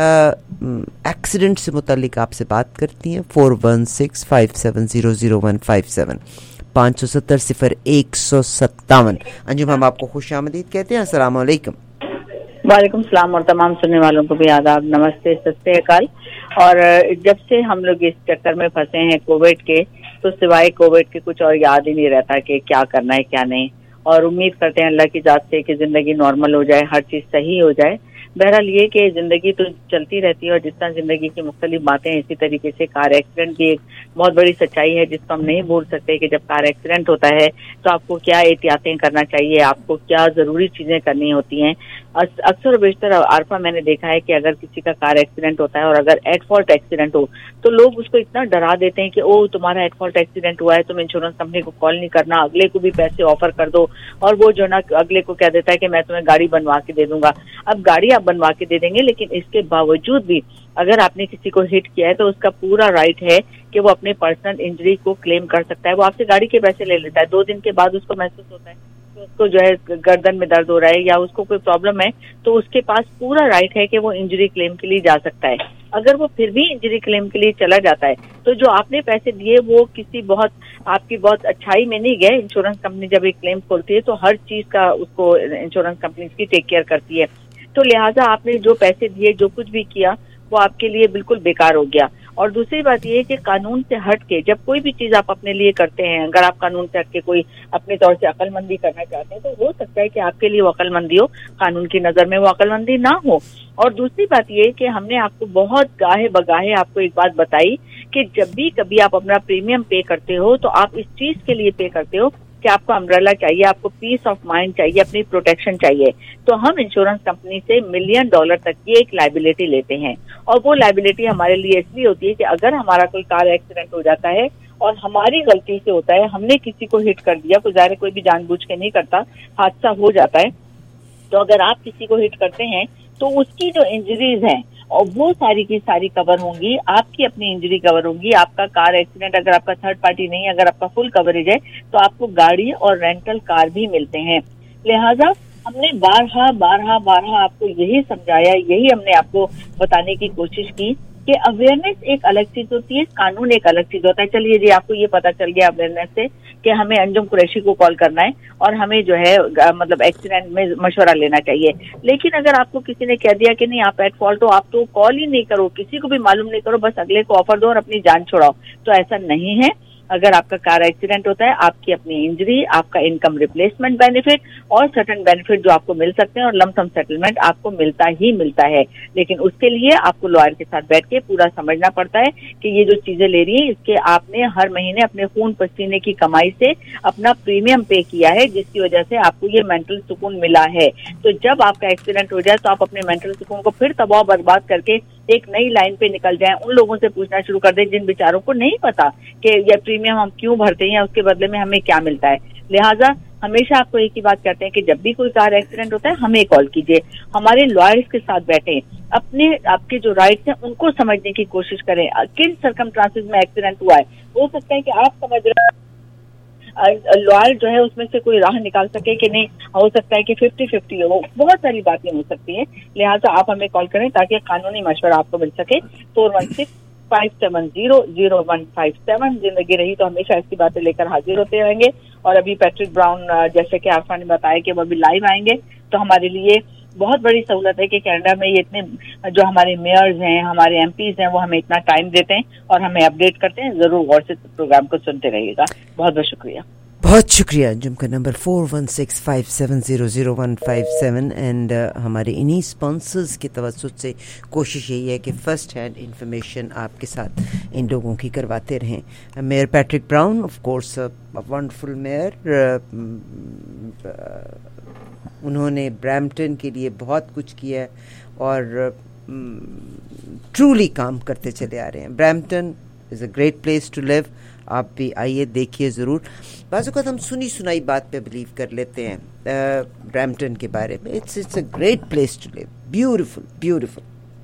एक्सीडेंट से मुतालिक आपसे बात करती हैं, four one six five seven zero zero one five seven, पाँच सौ सत्तर सिफर एक सौ सत्तावन। अंजुम हम आपको खुश आमदीद कहते हैं, अस्सलाम वालेकुम। वालेकुम सलाम और तमाम सुनने वालों को भी आदाब, नमस्ते, सत श्री अकाल। और जब से हम लोग इस चक्कर में फंसे हैं कोविड के, तो सिवाय कोविड के कुछ और याद ही नहीं रहता कि क्या करना है क्या नहीं, और उम्मीद करते हैं अल्लाह की जात से कि जिंदगी नॉर्मल हो जाए, हर चीज सही हो जाए। बहरहाल ये कि जिंदगी तो चलती रहती है, और जिस तरह जिंदगी की मुख्तलिफ बातें, इसी तरीके से कार एक्सीडेंट भी एक बहुत बड़ी सच्चाई है जिसको हम नहीं भूल सकते कि जब कार एक्सीडेंट होता है तो आपको क्या एहतियातें करना चाहिए, आपको क्या जरूरी चीजें करनी होती हैं। अक्सर बेशतर आरफा मैंने देखा है कि अगर किसी का कार एक्सीडेंट होता है और अगर एट फॉल्ट एक्सीडेंट हो तो लोग उसको इतना डरा देते हैं कि ओ तुम्हारा एट फॉल्ट एक्सीडेंट हुआ है, तुम इंश्योरेंस कंपनी को कॉल नहीं करना, अगले को भी पैसे ऑफर कर दो, और वो जो ना अगले को कह देता है कि मैं तुम्हें गाड़ी बनवा के दे दूंगा। अब गाड़ी आप बनवा के दे देंगे, लेकिन इसके बावजूद भी अगर आपने किसी को हिट किया है तो उसका पूरा राइट है कि वो अपने पर्सनल इंजरी को क्लेम कर सकता है। वो आपसे गाड़ी के पैसे ले लेता है, दो दिन के बाद उसको महसूस होता है तो उसको जो है गर्दन में दर्द हो रहा है या उसको कोई प्रॉब्लम है, तो उसके पास पूरा राइट है कि वो इंजरी क्लेम के लिए जा सकता है। अगर वो फिर भी इंजरी क्लेम के लिए चला जाता है तो जो आपने पैसे दिए वो किसी बहुत आपकी बहुत अच्छाई में नहीं गए। इंश्योरेंस कंपनी जब एक क्लेम खोलती है तो हर चीज का उसको इंश्योरेंस कंपनी की टेक केयर करती है, तो लिहाजा आपने जो पैसे दिए, जो कुछ भी किया, वो आपके लिए बिल्कुल बेकार हो गया। और दूसरी बात ये है कि कानून से हट के जब कोई भी चीज आप अपने लिए करते हैं, अगर आप कानून से हट के कोई अपने तौर से अक्लमंदी करना चाहते हैं तो हो सकता है कि आपके लिए वो अक्लमंदी हो, कानून की नजर में वो अक्लमंदी ना हो। और दूसरी बात ये है कि हमने आपको बहुत गाहे बगाहे आपको एक बात बताई कि जब भी कभी आप अपना प्रीमियम पे करते हो तो आप इस चीज के लिए पे करते हो कि आपको अम्ब्रेला चाहिए, आपको पीस ऑफ माइंड चाहिए, अपनी प्रोटेक्शन चाहिए। तो हम इंश्योरेंस कंपनी से मिलियन डॉलर तक की एक लायबिलिटी लेते हैं, और वो लायबिलिटी हमारे लिए इसलिए होती है कि अगर हमारा कोई कार एक्सीडेंट हो जाता है और हमारी गलती से होता है, हमने किसी को हिट कर दिया, कोई ज़ाहिर कोई भी जानबूझ के नहीं करता, हादसा हो जाता है, तो अगर आप किसी को हिट करते हैं तो उसकी जो इंजरीज हैं और वो सारी की सारी कवर होंगी, आपकी अपनी इंजरी कवर होंगी, आपका कार एक्सीडेंट अगर आपका थर्ड पार्टी नहीं है, अगर आपका फुल कवरेज है तो आपको गाड़ी और रेंटल कार भी मिलते हैं। लिहाजा हमने बारहा बारहा बारहा आपको यही समझाया, यही हमने आपको बताने की कोशिश की कि अवेयरनेस एक अलग चीज होती है, कानून एक अलग चीज होता है। चलिए जी, आपको ये पता चल गया अवेयरनेस से कि हमें अंजुम कुरैशी को कॉल करना है और हमें जो है मतलब एक्सीडेंट में मशवरा लेना चाहिए। लेकिन अगर आपको किसी ने कह दिया कि नहीं आप एट फॉल्ट हो, आप तो कॉल ही नहीं करो, किसी को भी मालूम नहीं करो, बस अगले को ऑफर दो और अपनी जान छुड़ाओ, तो ऐसा नहीं है। अगर आपका कार एक्सीडेंट होता है, आपकी अपनी इंजरी, आपका इनकम रिप्लेसमेंट बेनिफिट और सर्टेन बेनिफिट जो आपको मिल सकते हैं और लमसम सेटलमेंट आपको मिलता ही मिलता है। लेकिन उसके लिए आपको लॉयर के साथ बैठ के पूरा समझना पड़ता है कि ये जो चीजें ले रही है इसके आपने हर महीने अपने खून पसीने की कमाई से अपना प्रीमियम पे किया है, जिसकी वजह से आपको ये मेंटल सुकून मिला है। तो जब आपका एक्सीडेंट हो जाए तो आप अपने मेंटल सुकून को फिर तबाह बर्बाद करके एक नई लाइन पे निकल जाएं, उन लोगों से पूछना शुरू कर दें जिन बेचारों को नहीं पता कि ये प्रीमियम हम क्यों भरते हैं, उसके बदले में हमें क्या मिलता है। लिहाजा हमेशा आपको एक ही बात कहते हैं कि जब भी कोई कार एक्सीडेंट होता है हमें कॉल कीजिए, हमारे लॉयर्स के साथ बैठें, अपने आपके जो राइट्स हैं उनको समझने की कोशिश करें। किन सरकमस्टांसेस में एक्सीडेंट हुआ है, हो सकता है कि आप समझ रहे हैं लॉयर जो है उसमें से कोई राह निकाल सके कि नहीं, हो सकता है कि फिफ्टी फिफ्टी हो, बहुत सारी बातें हो सकती हैं। लिहाजा आप हमें कॉल करें ताकि कानूनी मशवरा आपको मिल सके। Four one six five seven zero zero one five seven. जिंदगी रही तो हमेशा ऐसी बातें लेकर हाजिर होते रहेंगे। और अभी पैट्रिक ब्राउन जैसे कि आसमा ने बताया कि वो अभी लाइव आएंगे, तो हमारे लिए बहुत बड़ी सहूलत है कि कनाडा में ये इतने जो हमारे मेयर्स हैं, हमारे एमपीज हैं, वो हमें इतना टाइम देते हैं और हमें अपडेट करते हैं। जरूर गौर से प्रोग्राम को सुनते रहिएगा। बहुत बहुत शुक्रिया। बहुत शुक्रिया। अंजुम का number four one six five seven zero zero one five seven and हमारे इन्हीं स्पॉन्सर्स की तवज्जुह से कोशिश यही है कि फ़र्स्ट हैंड इंफॉर्मेशन आपके साथ इन लोगों की करवाते रहें। Mayor Patrick Brown, of course wonderful mayor, उन्होंने ब्रैम्पटन के लिए बहुत कुछ किया है और ट्रूली uh, काम करते चले आ रहे हैं। Brampton is a great place to live. आप भी आइए, देखिए ज़रूर। बाज़ औक़ात हम सुनी सुनाई बात पे बिलीव कर लेते हैं ब्रैम्पटन uh, के बारे में। It's it's a great place to live, beautiful beautiful.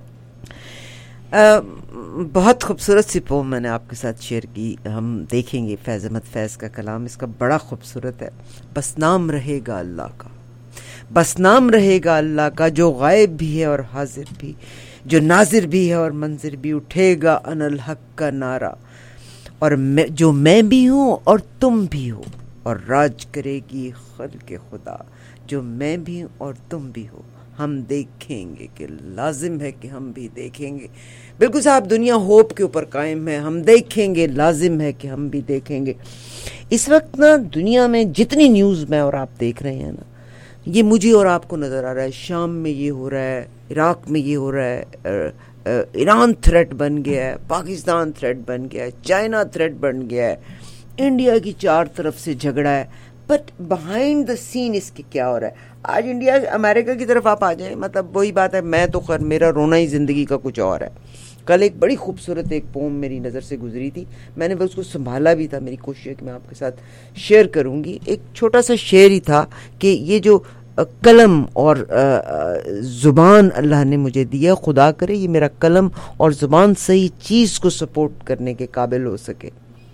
बहुत खूबसूरत सी पोम मैंने आपके साथ शेयर की। हम देखेंगे फैज़ अहमद फैज़ का कलाम, इसका बड़ा खूबसूरत है। बस नाम रहेगा अल्लाह का, बस नाम रहेगा अल्लाह का, जो गायब भी है और हाजिर भी, जो नाजिर भी है और मंजिर भी, उठेगा अनल हक का नारा, और मैं, जो मैं भी हूँ और तुम भी हो, और राज करेगी खल्क़े खुदा, जो मैं भी हूँ और तुम भी हो। हम देखेंगे कि लाजिम है कि हम भी देखेंगे। बिल्कुल साहब, दुनिया होप के ऊपर कायम है। हम देखेंगे, लाजिम है कि हम भी देखेंगे। इस वक्त ना दुनिया में जितनी न्यूज़ में और आप देख रहे हैं ना, ये मुझे और आपको नज़र आ रहा है। शाम में ये हो रहा है, इराक में ये हो रहा है, ईरान थ्रेट बन गया है, पाकिस्तान थ्रेट बन गया है, चाइना थ्रेट बन गया है, इंडिया की चार तरफ से झगड़ा है। बट बिहाइंड द सीन इसके क्या हो रहा है? आज इंडिया अमेरिका की तरफ आप आ जाए, मतलब वही बात है। मैं तो खैर, मेरा रोना ही ज़िंदगी का कुछ और है। कल एक बड़ी खूबसूरत एक पोम मेरी नज़र से गुजरी थी, मैंने बस उसको संभाला भी था। मेरी कोशिश है कि मैं आपके साथ शेयर करूंगी। एक छोटा सा शेर ही था कि ये जो कलम और ज़ुबान अल्लाह ने मुझे दिया, खुदा करे ये मेरा कलम और ज़ुबान सही चीज़ को सपोर्ट करने के काबिल हो सके।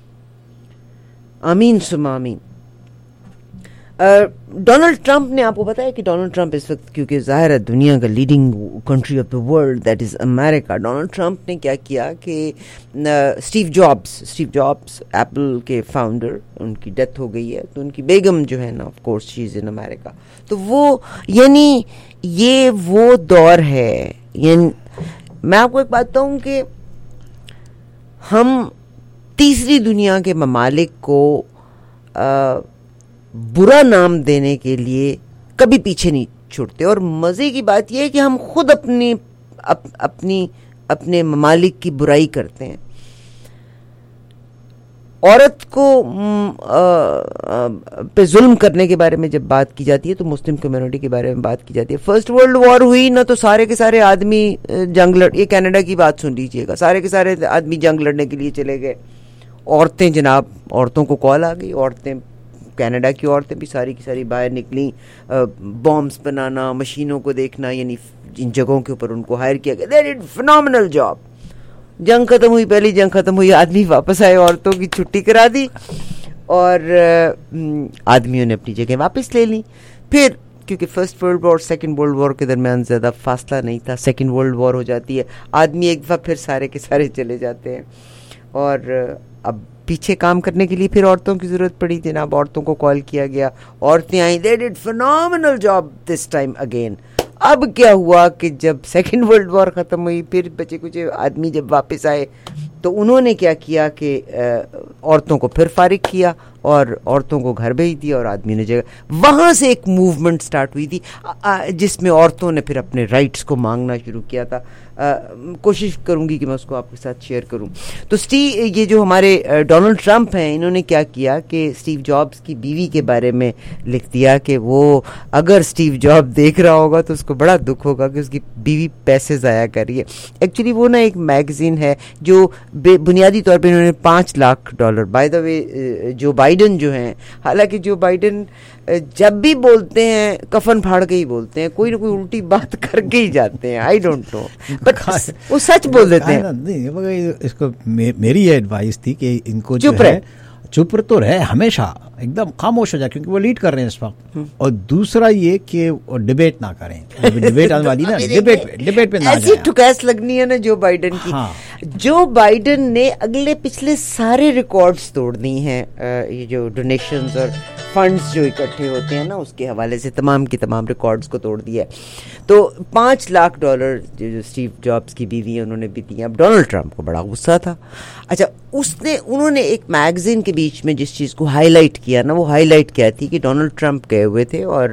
आमीन सुमा आमीन। डोनाल्ड ट्रंप ने, आपको बताया कि डोनाल्ड ट्रंप इस वक्त, क्योंकि ज़ाहिर है दुनिया का leading country of the world that is America, Donald Trump ने क्या किया कि Steve Jobs Steve Jobs Apple के फाउंडर, उनकी डेथ हो गई है, तो उनकी बेगम जो है ना, of course she is in America. तो वो, यानी ये वो दौर है। यानी मैं आपको एक बात बताऊँ कि हम तीसरी दुनिया के ममालिक को आ, बुरा नाम देने के लिए कभी पीछे नहीं छूटते। और मज़े की बात यह है कि हम खुद अपनी अप, अपनी अपने ममालिक की बुराई करते हैं। औरत को आ, आ, पे जुल्म करने के बारे में जब बात की जाती है तो मुस्लिम कम्युनिटी के बारे में बात की जाती है। फर्स्ट वर्ल्ड वॉर हुई ना, तो सारे के सारे आदमी जंग लड़, ये कनाडा की बात सुन लीजिएगा, सारे के सारे आदमी जंग लड़ने के लिए चले गए। औरतें, जनाब, औरतों को कॉल आ गई, औरतें کینیڈا کی عورتیں بھی ساری کی ساری باہر نکلیں, بامبس بنانا, مشینوں کو دیکھنا, یعنی ان جگہوں کے اوپر ان کو ہائر کیا گیا. They did phenomenal job. جنگ ختم ہوئی, پہلی جنگ ختم ہوئی, آدمی واپس آئے, عورتوں کی چھٹی کرا دی اور آدمیوں نے اپنی جگہ واپس لے لی. پھر کیونکہ فرسٹ ورلڈ وار اور سیکنڈ ورلڈ وار کے درمیان زیادہ فاصلہ نہیں تھا, سیکنڈ ورلڈ وار ہو جاتی ہے, آدمی ایک دفعہ پھر سارے کے سارے چلے جاتے ہیں, اور اب پیچھے کام کرنے کے لیے پھر عورتوں کی ضرورت پڑی. جناب عورتوں کو کال کیا گیا, عورتیں آئیں, they did phenomenal job this time again. اب کیا ہوا کہ جب سیکنڈ ورلڈ وار ختم ہوئی, پھر بچے کچھ آدمی جب واپس آئے تو انہوں نے کیا کیا کہ عورتوں کو پھر فارغ کیا اور عورتوں کو گھر بھیج دیا, اور آدمی نے جگہ. وہاں سے ایک موومنٹ سٹارٹ ہوئی تھی جس میں عورتوں نے پھر اپنے رائٹس کو مانگنا شروع کیا تھا. کوشش کروں گی کہ میں اس کو آپ کے ساتھ شیئر کروں. تو اسٹیو, یہ جو ہمارے ڈونلڈ ٹرمپ ہیں, انہوں نے کیا کیا کہ اسٹیو جابس کی بیوی کے بارے میں لکھ دیا کہ وہ اگر اسٹیو جاب دیکھ رہا ہوگا تو اس کو بڑا دکھ ہوگا کہ اس کی بیوی پیسے ضائع کر رہی ہے. ایکچولی وہ نا ایک میگزین ہے جو بنیادی طور پہ انہوں نے پانچ lakh dollar, by the way Joe Biden جو ہیں, حالانکہ جو بائیڈن جب بھی بولتے ہیں کفن پھاڑ کے ہی بولتے ہیں, کوئی نہ کوئی الٹی بات کر کے ہی جاتے ہیں, آئی ڈونٹ نو, بٹ وہ سچ بول دیتے ہیں. اس کو میری یہ ایڈوائس تھی کہ ان کو جو ہے چپ تو رہے, ہمیشہ ایک دم خاموش ہو جائے کیونکہ وہ لیڈ کر رہے ہیں اس وقت. اور دوسرا یہ کہ وہ ڈبیٹ نہ کریں, ڈبیٹ آنے والی نا, ڈبیٹ ڈبیٹ پہ نہ ایسی ٹکیس لگنی ہے نا جو بائیڈن کی. جو بائیڈن نے اگلے پچھلے سارے ریکارڈز توڑ دی ہیں, یہ جو ڈونیشنز اور فنڈز جو اکٹھے ہوتے ہیں نا اس کے حوالے سے تمام کی تمام ریکارڈز کو توڑ دیا ہے. تو پانچ لاکھ ڈالر جو اسٹیو جابس کی بیوی ہیں انہوں نے بھی دیے. اب ڈونلڈ ٹرمپ کو بڑا غصہ تھا. اچھا, اس نے انہوں نے ایک میگزین کے بیچ میں جس چیز کو ہائی لائٹ کیا نا, وہ ہائی لائٹ کیا تھی کہ ڈونلڈ ٹرمپ گئے ہوئے تھے اور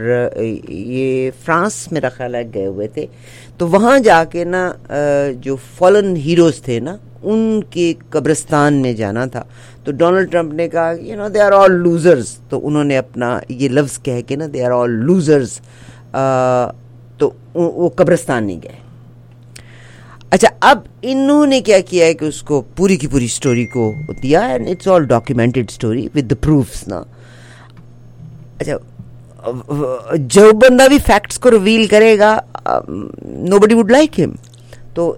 یہ فرانس میرا خیال ہے گئے ہوئے تھے, تو وہاں جا کے نا جو فالن ہیروز تھے نا ان کے قبرستان میں جانا تھا. تو ڈونلڈ ٹرمپ نے کہا you know they are all losers, تو انہوں نے اپنا یہ لفظ کہہ کے نا دے آر آل لوزرز, تو وہ قبرستان نہیں گئے. اچھا, اب انہوں نے کیا کیا ہے کہ اس کو پوری کی پوری سٹوری کو دیا, and it's all documented story with the proofs نا. اچھا, جو بندہ بھی فیکٹس کو ریویل کرے گا نو بڈی وڈ لائک ہم. تو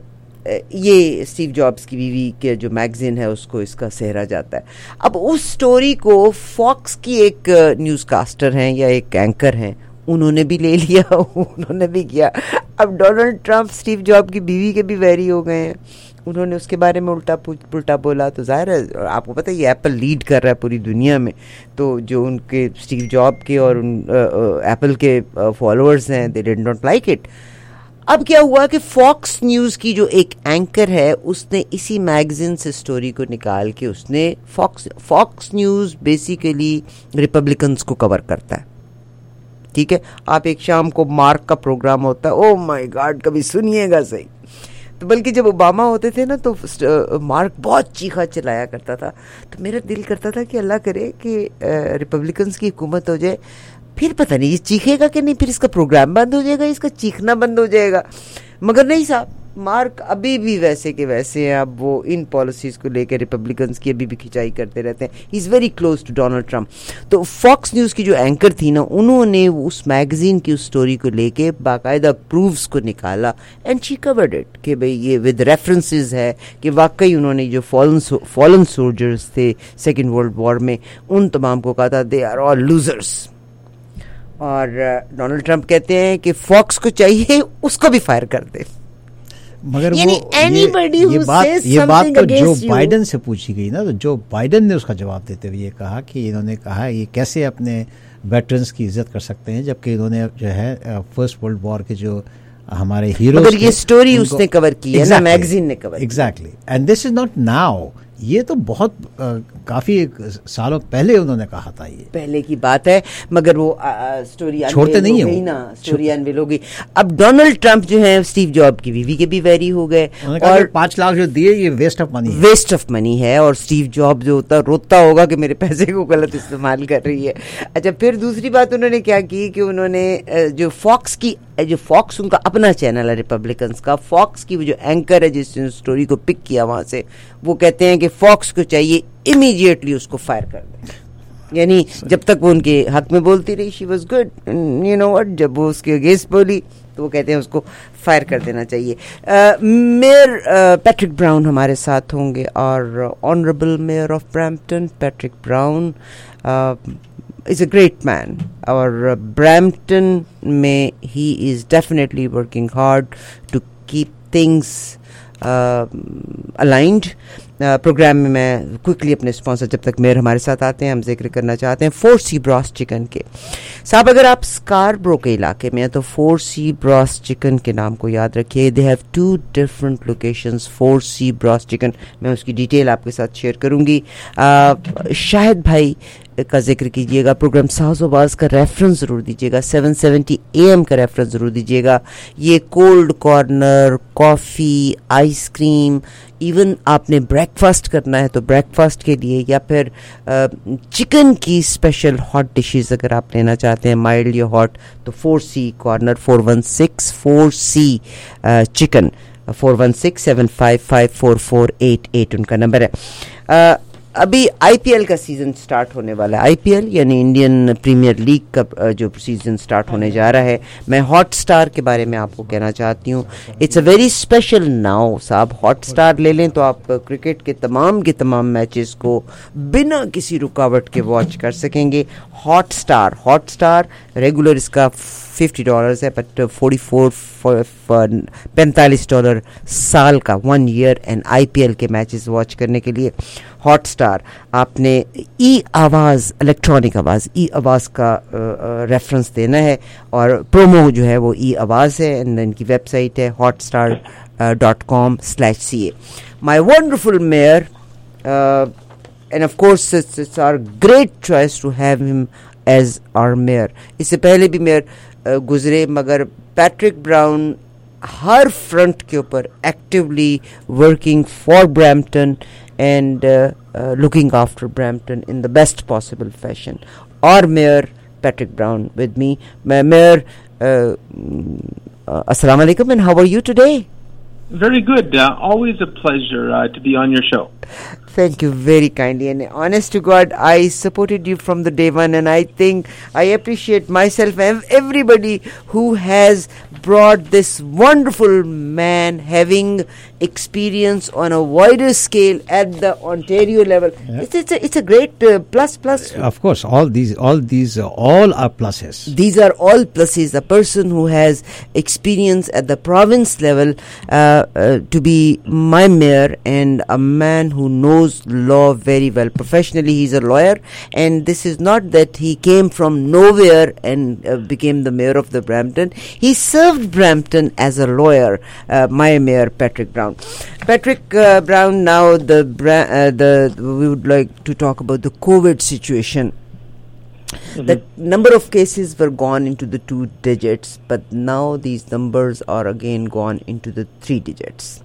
یہ اسٹیو جابس کی بیوی کے جو میگزین ہے اس کو اس کا سہرا جاتا ہے. اب اس سٹوری کو فاکس کی ایک نیوز کاسٹر ہیں یا ایک اینکر ہیں, انہوں نے بھی لے لیا, انہوں نے بھی کیا. اب ڈونلڈ ٹرمپ اسٹیو جاب کی بیوی کے بھی ویری ہو گئے ہیں, انہوں نے اس کے بارے میں الٹا پلٹا بولا. تو ظاہر ہے آپ کو پتہ ہے یہ ایپل لیڈ کر رہا ہے پوری دنیا میں, تو جو ان کے اسٹیو جاب کے اور ان ایپل کے فالوورز ہیں they did not like it. اب کیا ہوا کہ فاکس نیوز کی جو ایک اینکر ہے اس نے اسی میگزین سے سٹوری کو نکال کے اس نے Fox Fox News basically Republicans کو کور کرتا ہے, ٹھیک ہے. آپ ایک شام کو مارک کا پروگرام ہوتا ہے, او مائی گاڈ کبھی سنیے گا صحیح. تو بلکہ جب اوباما ہوتے تھے نا تو مارک بہت چیخا چلایا کرتا تھا, تو میرا دل کرتا تھا کہ اللہ کرے کہ ریپبلکنز کی حکومت ہو جائے, پھر پتہ نہیں یہ چیخے گا کہ نہیں, پھر اس کا پروگرام بند ہو جائے گا, اس کا چیخنا بند ہو جائے گا. مگر نہیں صاحب, مارک ابھی بھی ویسے کے ویسے ہیں. اب وہ ان پالیسیز کو لے کے ریپبلکنز کی ابھی بھی کھچائی کرتے رہتے ہیں. He is very close to Donald Trump. تو فاکس نیوز کی جو اینکر تھی نا, انہوں نے اس میگزین کی اس سٹوری کو لے کے باقاعدہ پروفس کو نکالا, اینڈ شی کورڈ اٹ کہ بھئی یہ ود ریفرنسز ہے کہ واقعی انہوں نے جو فالن فالن سولجرز تھے سیکنڈ ورلڈ وار میں ان تمام کو کہا تھا دے آر آل لوزرس. اور ڈونلڈ ٹرمپ کہتے ہیں کہ فاکس کو چاہیے اس کو بھی فائر کر دے. مگر وہ یہ بات یہ بات تو جو بائیڈن سے پوچھی گئی نا, تو جو بائیڈن نے اس کا جواب دیتے ہوئے یہ کہا کہ انہوں نے کہا یہ کیسے اپنے ویٹرنس کی عزت کر سکتے ہیں جبکہ انہوں نے جو ہے فرسٹ ورلڈ وار کے جو ہمارے ہیروز, مگر یہ سٹوری اس نے کور کی ہے نا, میگزین نے cover. Exactly, and this is not now, یہ تو بہت کافی سالوں پہلے انہوں نے کہا تھا, یہ پہلے کی بات ہے. مگر وہ سٹوری چھوڑتے نہیں ہیں نا, سٹوری انویل ہو گئی. اب ڈونلڈ ٹرمپ جو ہیں اسٹیو جاب کی بیوی کے بھی ویری ہو گئے, اور پانچ لاکھ جو دیے یہ waste of money waste of money ہے, اور اسٹیو جاب جو ہوتا روتا ہوگا کہ میرے پیسے کو غلط استعمال کر رہی ہے. اچھا, پھر دوسری بات انہوں نے کیا کی کہ انہوں نے جو فاکس کی جو فاکس ان کا اپنا چینل ہے ریپبلکنز کا, فاکس کی وہ جو اینکر ہے جس نے سٹوری کو پک کیا وہاں سے, وہ کہتے ہیں کہ فاکس کو چاہیے امیڈیٹلی اس کو فائر کر دیں. यानी जब तक वो उनके हक में बोलती रही she was good, you know what, जब वो उसके अगेंस्ट बोली तो वो कहते हैं उसको फायर कर देना चाहिए. मेयर पैट्रिक ब्राउन हमारे साथ होंगे और honourable mayor of Brampton Patrick Brown is a great man. Our uh, Brampton में he is definitely working hard to keep things uh, aligned. Programme uh, में मैं क्विकली अपने स्पॉन्सर जब तक मेयर हमारे साथ आते हैं हम जिक्र करना चाहते हैं फोर सी ब्रॉस चिकन के. साहब अगर आप स्कारब्रो के इलाके में हैं तो फोर सी ब्रॉस चिकन के नाम को याद रखिए. They have two different locations. Four C bros chicken, मैं उसकी डिटेल आपके साथ शेयर करूंगी. uh, शाहिद भाई का जिक्र कीजिएगा. प्रोग्राम साज़ोबाज़ का रेफरेंस ज़रूर दीजिएगा. सेवन सेवेंटी ए एम का रेफरेंस ज़रूर दीजिएगा. ये cold corner, coffee, ice cream, even आपने ब्रेकफास्ट करना है तो ब्रेकफास्ट के लिए, या फिर चिकन की स्पेशल हॉट डिशेस अगर आप लेना चाहते हैं माइल्ड या हॉट, तो four C corner, four one six four C chicken, four one six seven five five four four eight eight उनका नंबर है. uh, अभी आईपीएल का सीज़न स्टार्ट होने वाला है. आईपीएल यानी इंडियन प्रीमियर लीग का जो सीज़न स्टार्ट होने जा रहा है. मैं हॉट स्टार के बारे में आपको कहना चाहती हूँ. It's a very special now साहब. हॉट स्टार ले लें तो आप क्रिकेट के तमाम के तमाम मैचेस को बिना किसी रुकावट के वॉच कर सकेंगे. Hotstar Hotstar regular इसका फिफ्टी डॉलर्स है, बट फोर्टी फोर पैंतालीस डॉलर साल का, वन ईयर एंड आईपीएल के मैचेस वॉच करने के लिए. हॉट स्टार आपने ई आवाज़, इलेक्ट्रॉनिक आवाज़, ई आवाज़ का रेफरेंस देना है और प्रोमो जो है वो ई आवाज़ है. एंड इनकी वेबसाइट है Hotstar dot com slash C A. My wonderful mayor, and of course it's it's our great choice to have him as our mayor. इससे पहले भी मेयर uh, गुजरे, मगर पैट्रिक ब्राउन हर फ्रंट के ऊपर actively working for Brampton and uh, uh, looking after Brampton in the best possible fashion. Our Mayor Patrick Brown with me. Mayor, uh, uh, Assalamu alaikum, and how are you today? Very good. Uh, always a pleasure uh, to be on your show. Thank you very kindly, and honest to God, I supported you from the day one, and I think I appreciate myself and everybody who has brought this wonderful man having experience on a wider scale at the Ontario level. Yeah. It's, it's, a, it's a great uh, plus plus. Of course, all these, all these, uh, all are pluses. These are all pluses. A person who has experience at the province level uh, uh, to be my mayor, and a man who knows law very well. Professionally, he's a lawyer, and this is not that he came from nowhere and uh, became the mayor of the Brampton. He served Brampton as a lawyer, uh, my mayor Patrick Brown. Patrick uh, Brown, now the, Bra- uh, the we would like to talk about the COVID situation. Mm-hmm. The number of cases were gone into the two digits, but now these numbers are again gone into the three digits.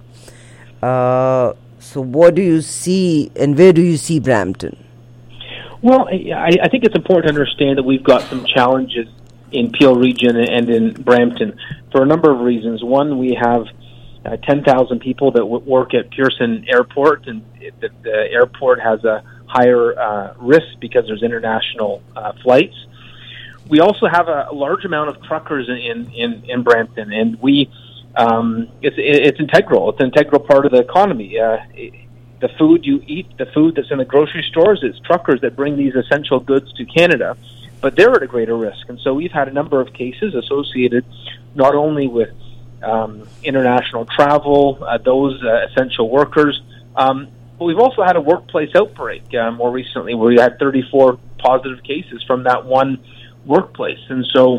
Uh, so what do you see, and where do you see Brampton? Well, I, I think it's important to understand that we've got some challenges in Peel Region and in Brampton for a number of reasons. One, we have uh, ten thousand people that w- work at Pearson Airport, and the, the airport has a higher uh, risk because there's international uh, flights. We also have a, a large amount of truckers in, in, in Brampton, and we um, it's it's integral. It's an integral part of the economy. Uh, it, the food you eat, the food that's in the grocery stores, it's truckers that bring these essential goods to Canada, but they're at a greater risk. And so we've had a number of cases associated not only with um, international travel, uh, those uh, essential workers, um, but we've also had a workplace outbreak uh, more recently where we had thirty-four positive cases from that one workplace. And so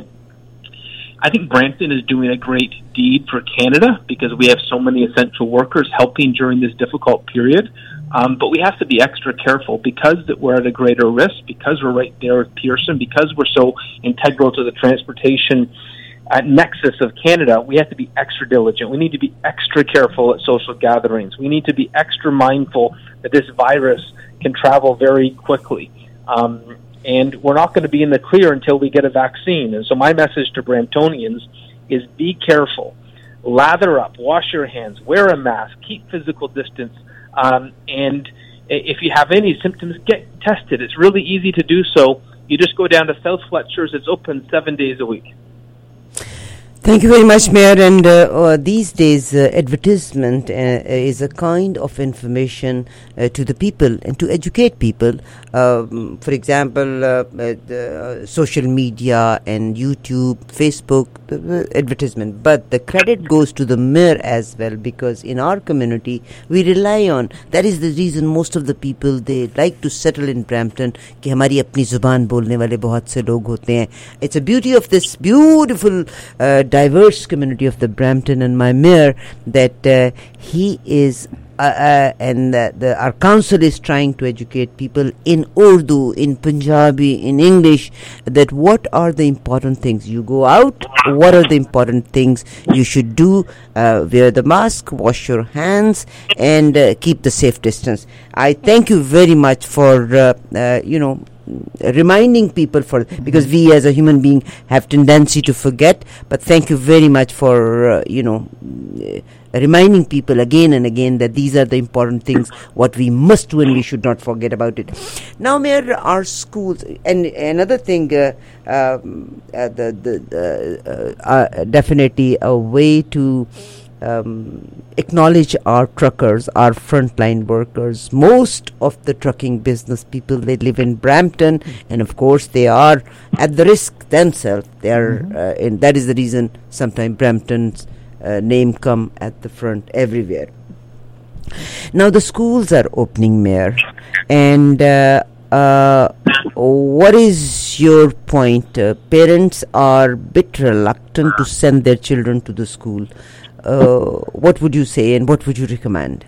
I think Brampton is doing a great deed for Canada because we have so many essential workers helping during this difficult period. Um, but we have to be extra careful because that we're at a greater risk, because we're right there with Pearson, because we're so integral to the transportation uh, nexus of Canada. We have to be extra diligent. We need to be extra careful at social gatherings. We need to be extra mindful that this virus can travel very quickly. Um, and we're not going to be in the clear until we get a vaccine. And so my message to Bramptonians is be careful. Lather up, wash your hands, wear a mask, keep physical distance, um, and if you have any symptoms, get tested. It's really easy to do so. You just go down to South Fletcher's. It's open seven days a week. Thank you very much, Mayor. And uh, uh, these days, uh, advertisement uh, is a kind of information uh, to the people and to educate people. Um, for example, uh, uh, the, uh, social media and YouTube, Facebook, uh, advertisement. But the credit goes to the mayor as well, because in our community, we rely on. That is the reason most of the people, they like to settle in Brampton. कि हमारी अपनी जुबान बोलने वाले बहुत से लोग होते हैं. It's a beauty of this beautiful uh, diverse community of the Brampton, and my mayor, that uh, he is uh, uh, and uh, the, our council is trying to educate people in Urdu, in Punjabi, in English, that what are the important things. You go out, what are the important things you should do? Uh, wear the mask, wash your hands, and uh, keep the safe distance. I thank you very much for uh, uh, you know reminding people, for because we as a human being have tendency to forget, but thank you very much for uh, you know uh, reminding people again and again that these are the important things what we must do and we should not forget about it. Now, Mayor, our schools, and another thing, uh, um, uh, the, the, the uh, uh, definitely a way to Um, acknowledge our truckers, our frontline workers. Most of the trucking business people, they live in Brampton, and of course they are at the risk themselves. They are, mm-hmm. uh, and that is the reason sometimes Brampton's uh, name come at the front everywhere. Now the schools are opening, Mayor, and uh, uh, what is your point? Uh, parents are a bit reluctant to send their children to the school. Uh, what would you say, and what would you recommend?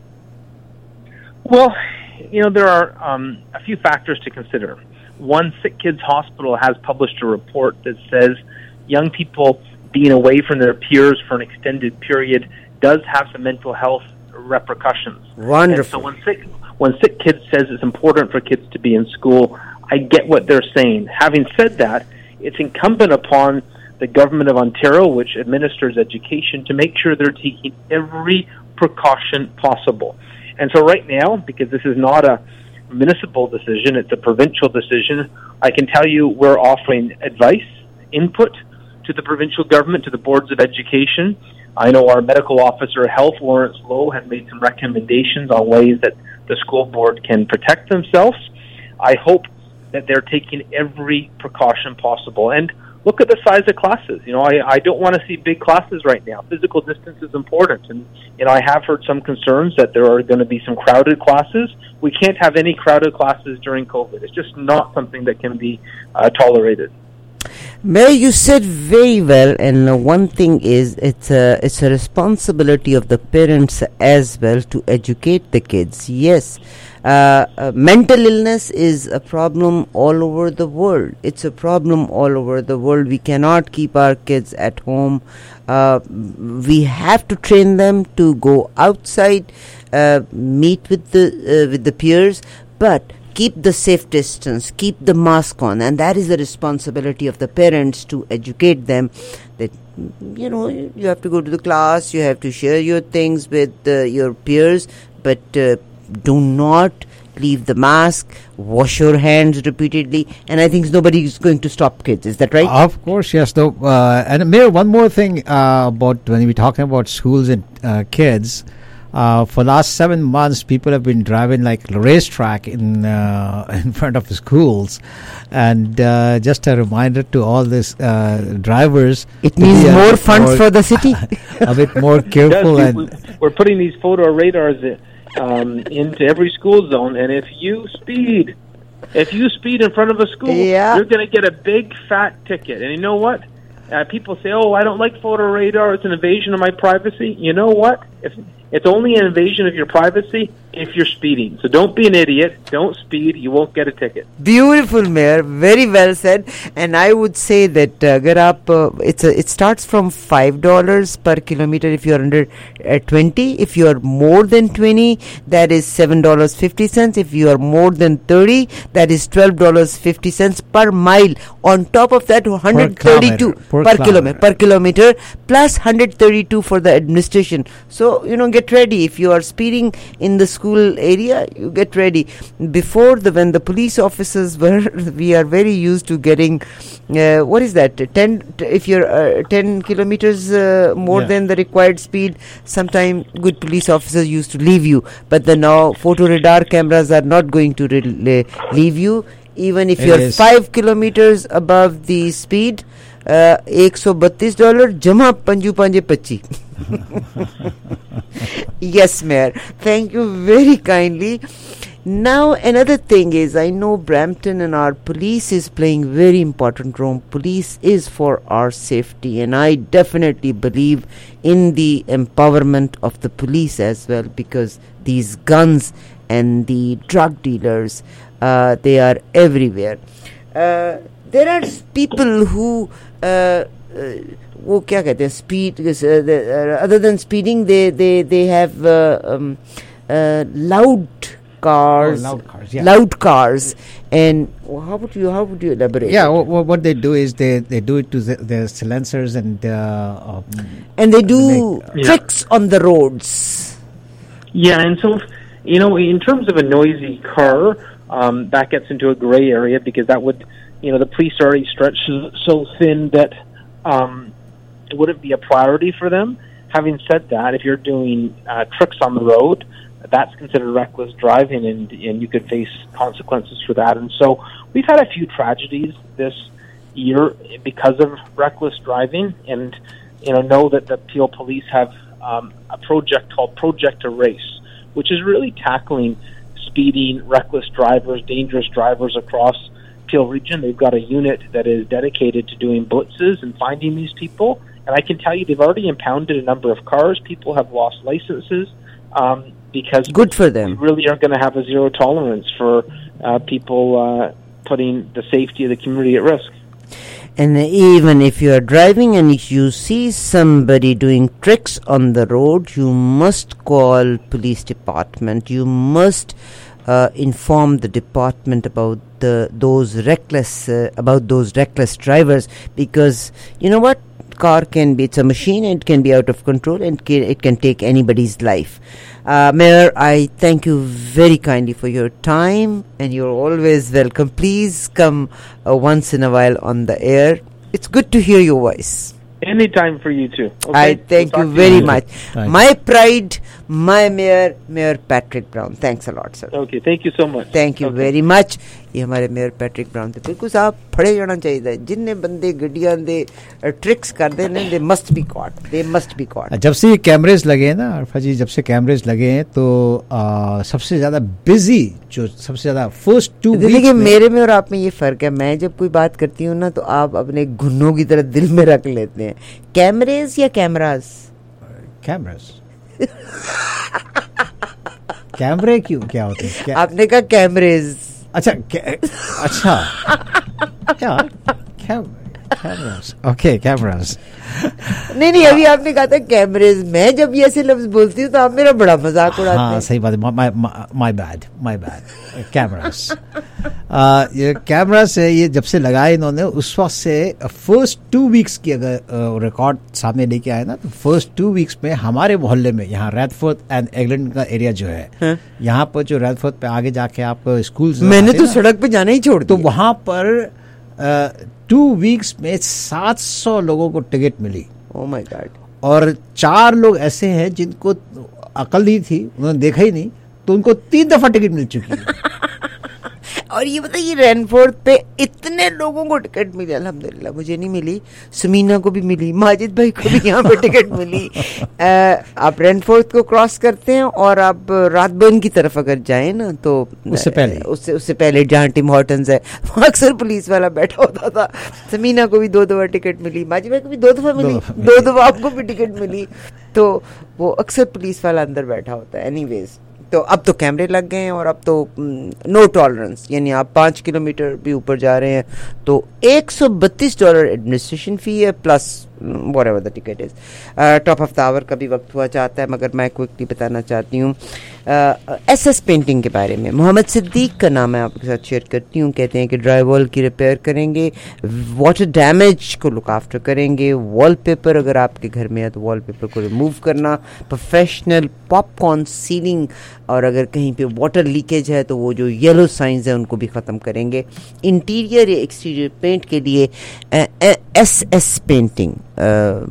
Well, you know, there are um, a few factors to consider. One, Sick Kids Hospital has published a report that says young people being away from their peers for an extended period does have some mental health repercussions. Wonderful. And so when Sick, when Sick Kids says it's important for kids to be in school, I get what they're saying. Having said that, it's incumbent upon the government of Ontario, which administers education, to make sure they're taking every precaution possible. And so right now, because this is not a municipal decision, it's a provincial decision, I can tell you we're offering advice, input to the provincial government, to the boards of education. I know our medical officer of health, Lawrence Lowe, has made some recommendations on ways that the school board can protect themselves. I hope that they're taking every precaution possible. And look at the size of classes. You know, I, I don't want to see big classes right now. Physical distance is important. And, you know, I have heard some concerns that there are going to be some crowded classes. We can't have any crowded classes during COVID. It's just not something that can be uh, tolerated. Mayor, you said very well, and uh, one thing is it's a, it's a responsibility of the parents as well to educate the kids. Yes, uh, uh, mental illness is a problem all over the world. It's a problem all over the world. We cannot keep our kids at home. Uh, we have to train them to go outside, uh, meet with the uh, with the peers, but keep the safe distance, keep the mask on, and that is the responsibility of the parents to educate them that, you know, you have to go to the class, you have to share your things with uh, your peers, but uh, do not leave the mask, wash your hands repeatedly, and I think nobody is going to stop kids. Is that right? Of course, yes. Though, uh, and Mayor, one more thing uh, about when we're talking about schools and uh, kids. Uh, for last seven months, people have been driving like a racetrack in uh, in front of the schools, and uh, just a reminder to all these uh, drivers. It means more funds for the city. A bit more careful. Yes, and we, we're putting these photo radars um, into every school zone, and if you speed, if you speed in front of a school, yeah. you're going to get a big fat ticket. And you know what? Uh, people say, "Oh, I don't like photo radar; it's an invasion of my privacy." You know what? If it's only an invasion of your privacy if you're speeding. So don't be an idiot. Don't speed. You won't get a ticket. Beautiful, Mayor. Very well said. And I would say that uh, agar aap, uh, it's a, it starts from five dollars per kilometer if you are under uh, twenty. If you are more than twenty, that is seven dollars and fifty cents. If you are more than thirty, that is twelve dollars and fifty cents per mile. On top of that, one hundred thirty-two per, per, per kilometer, per kilometer plus one hundred thirty-two for the administration. So, you know, get ready. If you are speeding in the school area, you get ready. Before the when the police officers were, we are very used to getting, uh, what is that? Ten if you're uh, ten kilometers uh, more Yeah. than the required speed. Sometime good police officers used to leave you, but the now photo radar cameras are not going to re- leave you. Even if It you're is. five kilometers above the speed, uh, one hundred thirty-two dollars jama panju panje pachi. Yes, Mayor. Thank you very kindly. Now, another thing is, I know Brampton and our police is playing very important role. Police is for our safety, and I definitely believe in the empowerment of the police as well, because these guns and the drug dealers, uh, they are everywhere. Uh, there are people who uh, uh, वो क्या कहते हैं speed uh, other than speeding they they they have uh, um, uh, loud cars, Oh, loud cars, yeah. loud cars, and how would you how would you elaborate? Yeah, it? what, what they do is they, they do it to the, the silencers and uh, um, and they do Yeah. tricks on the roads. Yeah, and so, you know, in terms of a noisy car, um, that gets into a gray area because that would, you know, the police are already stretched so- so thin that um, it wouldn't be a priority for them. Having said that, if you're doing uh, tricks on the road, that's considered reckless driving, and, and you could face consequences for that. And so we've had a few tragedies this year because of reckless driving, and you know know that the Peel Police have um, a project called Project Erase, which is really tackling speeding, reckless drivers, dangerous drivers across Peel region. They've got a unit that is dedicated to doing blitzes and finding these people. And I can tell you they've already impounded a number of cars. People have lost licenses um, because Good for them. we really aren't going to have a zero tolerance for uh, people uh, putting the safety of the community at risk. And even if you are driving and if you see somebody doing tricks on the road, you must call police department. You must uh, inform the department about the those reckless uh, about those reckless drivers, because you know what, car can be, it's a machine, and it can be out of control, and ca- it can take anybody's life. Uh, Mayor, I thank you very kindly for your time, and you're always welcome. Please come uh, once in a while on the air. It's good to hear your voice. Anytime for you too. Okay? I thank We'll you talk to very later. much. Thanks. My pride, my mayor, Mayor Patrick Brown. Thanks a lot, sir. Okay, thank you so much. Thank you Okay. very much. ये हमारे mayor Patrick brown थे. बिल्कुल साहब फड़े जाना चाहिए. जिन्ने बंदे गड्डियां दे ट्रिक्स कर दे ने, they must be caught. They must be caught. जब से ये कैमरेज लगे हैं ना अरफा जी, जब से कैमरेज लगे हैं तो आ, सबसे ज्यादा बिजी जो सबसे ज्यादा फर्स्ट टू देखिए मेरे में और आप में ये फर्क है. मैं जब कोई बात करती हूँ ना तो आप अपने घुन्नों की तरह दिल में रख लेते हैं. कैमरेज या कैमराज? कैमराज. कैमरे क्यों क्या होते हैं? क्या? आपने कहा कैमरेज. अच्छा अच्छा क्या कैमराज. Okay cameras. नहीं नहीं अभी आपने कहा था कैमरेज. मैं जब ये ऐसे लफ्ज बोलती हूँ तो आप मेरा बड़ा मजाक उड़ाते हैं. हाँ सही बात है. My bad my bad. Cameras. ये कैमराज है, ये जब से लगाए इन्होंने उस वक्त से फर्स्ट टू वीक्स की अगर रिकॉर्ड सामने लेके आए ना, तो फर्स्ट टू वीक्स में हमारे मोहल्ले में यहाँ रैदफोर्ड एंड एग्लैंड का एरिया जो है, हाँ? यहाँ पर जो रैदफोर्ड पे आगे जाके आप स्कूल, मैंने तो सड़क पे जाना ही छोड़ तो वहां पर टू वीक्स में सात सौ लोगों को टिकट मिली. Oh my god. और चार लोग ऐसे हैं जिनको अकल नहीं थी, उन्होंने देखा ही नहीं, तो उनको तीन दफा टिकट मिल चुकी है. और ये बताइए रैनफोर्ड पे इतने लोगों को टिकट मिली. अल्हम्दुलिल्लाह मुझे नहीं मिली, सुमीना को भी मिली, माजिद भाई को भी यहाँ पे टिकट मिली. आ, आप रैनफोर्ड को क्रॉस करते हैं और आप रातबर्न की तरफ अगर जाएं ना तो उससे पहले उससे उससे पहले जहाँ टिम हॉर्टन्स है वहाँ अक्सर पुलिस वाला बैठा होता था. सुमीना को भी दो दफा टिकट मिली, माजिद भाई को भी दो दफा मिली, दो दफा आपको भी टिकट मिली. तो वो अक्सर पुलिस वाला अंदर बैठा होता है. एनीवेज, तो अब तो कैमरे लग गए हैं और अब तो नो टॉलरेंस, यानी आप पाँच किलोमीटर भी ऊपर जा रहे हैं तो एक सौ बत्तीस डॉलर एडमिनिस्ट्रेशन फी है plus whatever the ticket is. Top of the hour का भी वक्त हुआ चाहता है, मगर मैं क्विकली बताना चाहती हूँ ایس ایس پینٹنگ کے بارے میں محمد صدیق کا نام ہے آپ کے ساتھ شیئر کرتی ہوں. کہتے ہیں کہ ڈرائی وال کی ریپیئر کریں گے, واٹر ڈیمیج کو لک آفٹر کریں گے, وال پیپر اگر آپ کے گھر میں ہے تو وال پیپر کو ریموو کرنا, پروفیشنل پاپ کارن سیلنگ, اور اگر کہیں پہ واٹر لیکیج ہے تو وہ جو یلو سائنز ہیں ان کو بھی ختم کریں گے. انٹیریئر یا ایکسٹیریئر پینٹ کے لیے S S painting,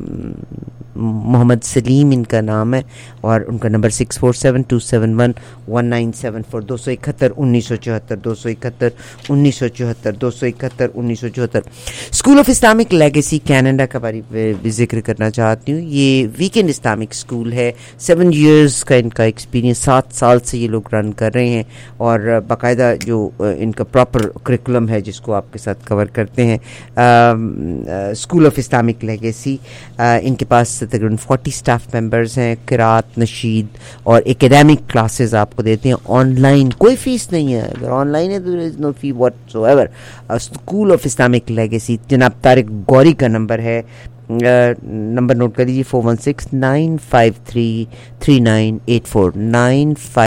Muhammad Saleem ان کا نام ہے, اور ان کا نمبر six four seven two seven one one nine seven four, دو سو اکہتر انیس سو چوہتر دو سو اکہتر انیس سو چوہتر دو سو اکہتر انیس سو چوہتر. School of Islamic legacy Canada کا بارے میں ذکر کرنا چاہتی ہوں. یہ ویکینڈ اسلامک اسکول ہے, سیون ایئرس کا ان کا ایکسپیرینس, سات سال سے یہ لوگ رن کر رہے ہیں, اور باقاعدہ جو ان کا پراپر کریکولم ہے جس کو آپ کے ساتھ کور کرتے ہیں. اسکول آف اسلامک لیگیسی, ان کے پاس تقریباً فورٹی اسٹاف ممبرز ہیں, قرات, نشید اور ایکیڈیمک کلاسز آپ کو دیتے ہیں آن لائن, کوئی فیس نہیں ہے. اگر آن لائن ہے تو دیر is no fee whatsoever. School of Islamic legacy, جناب طارق گوری کا نمبر ہے, نمبر نوٹ کر لیجیے four one six nine five three three nine eight four nine five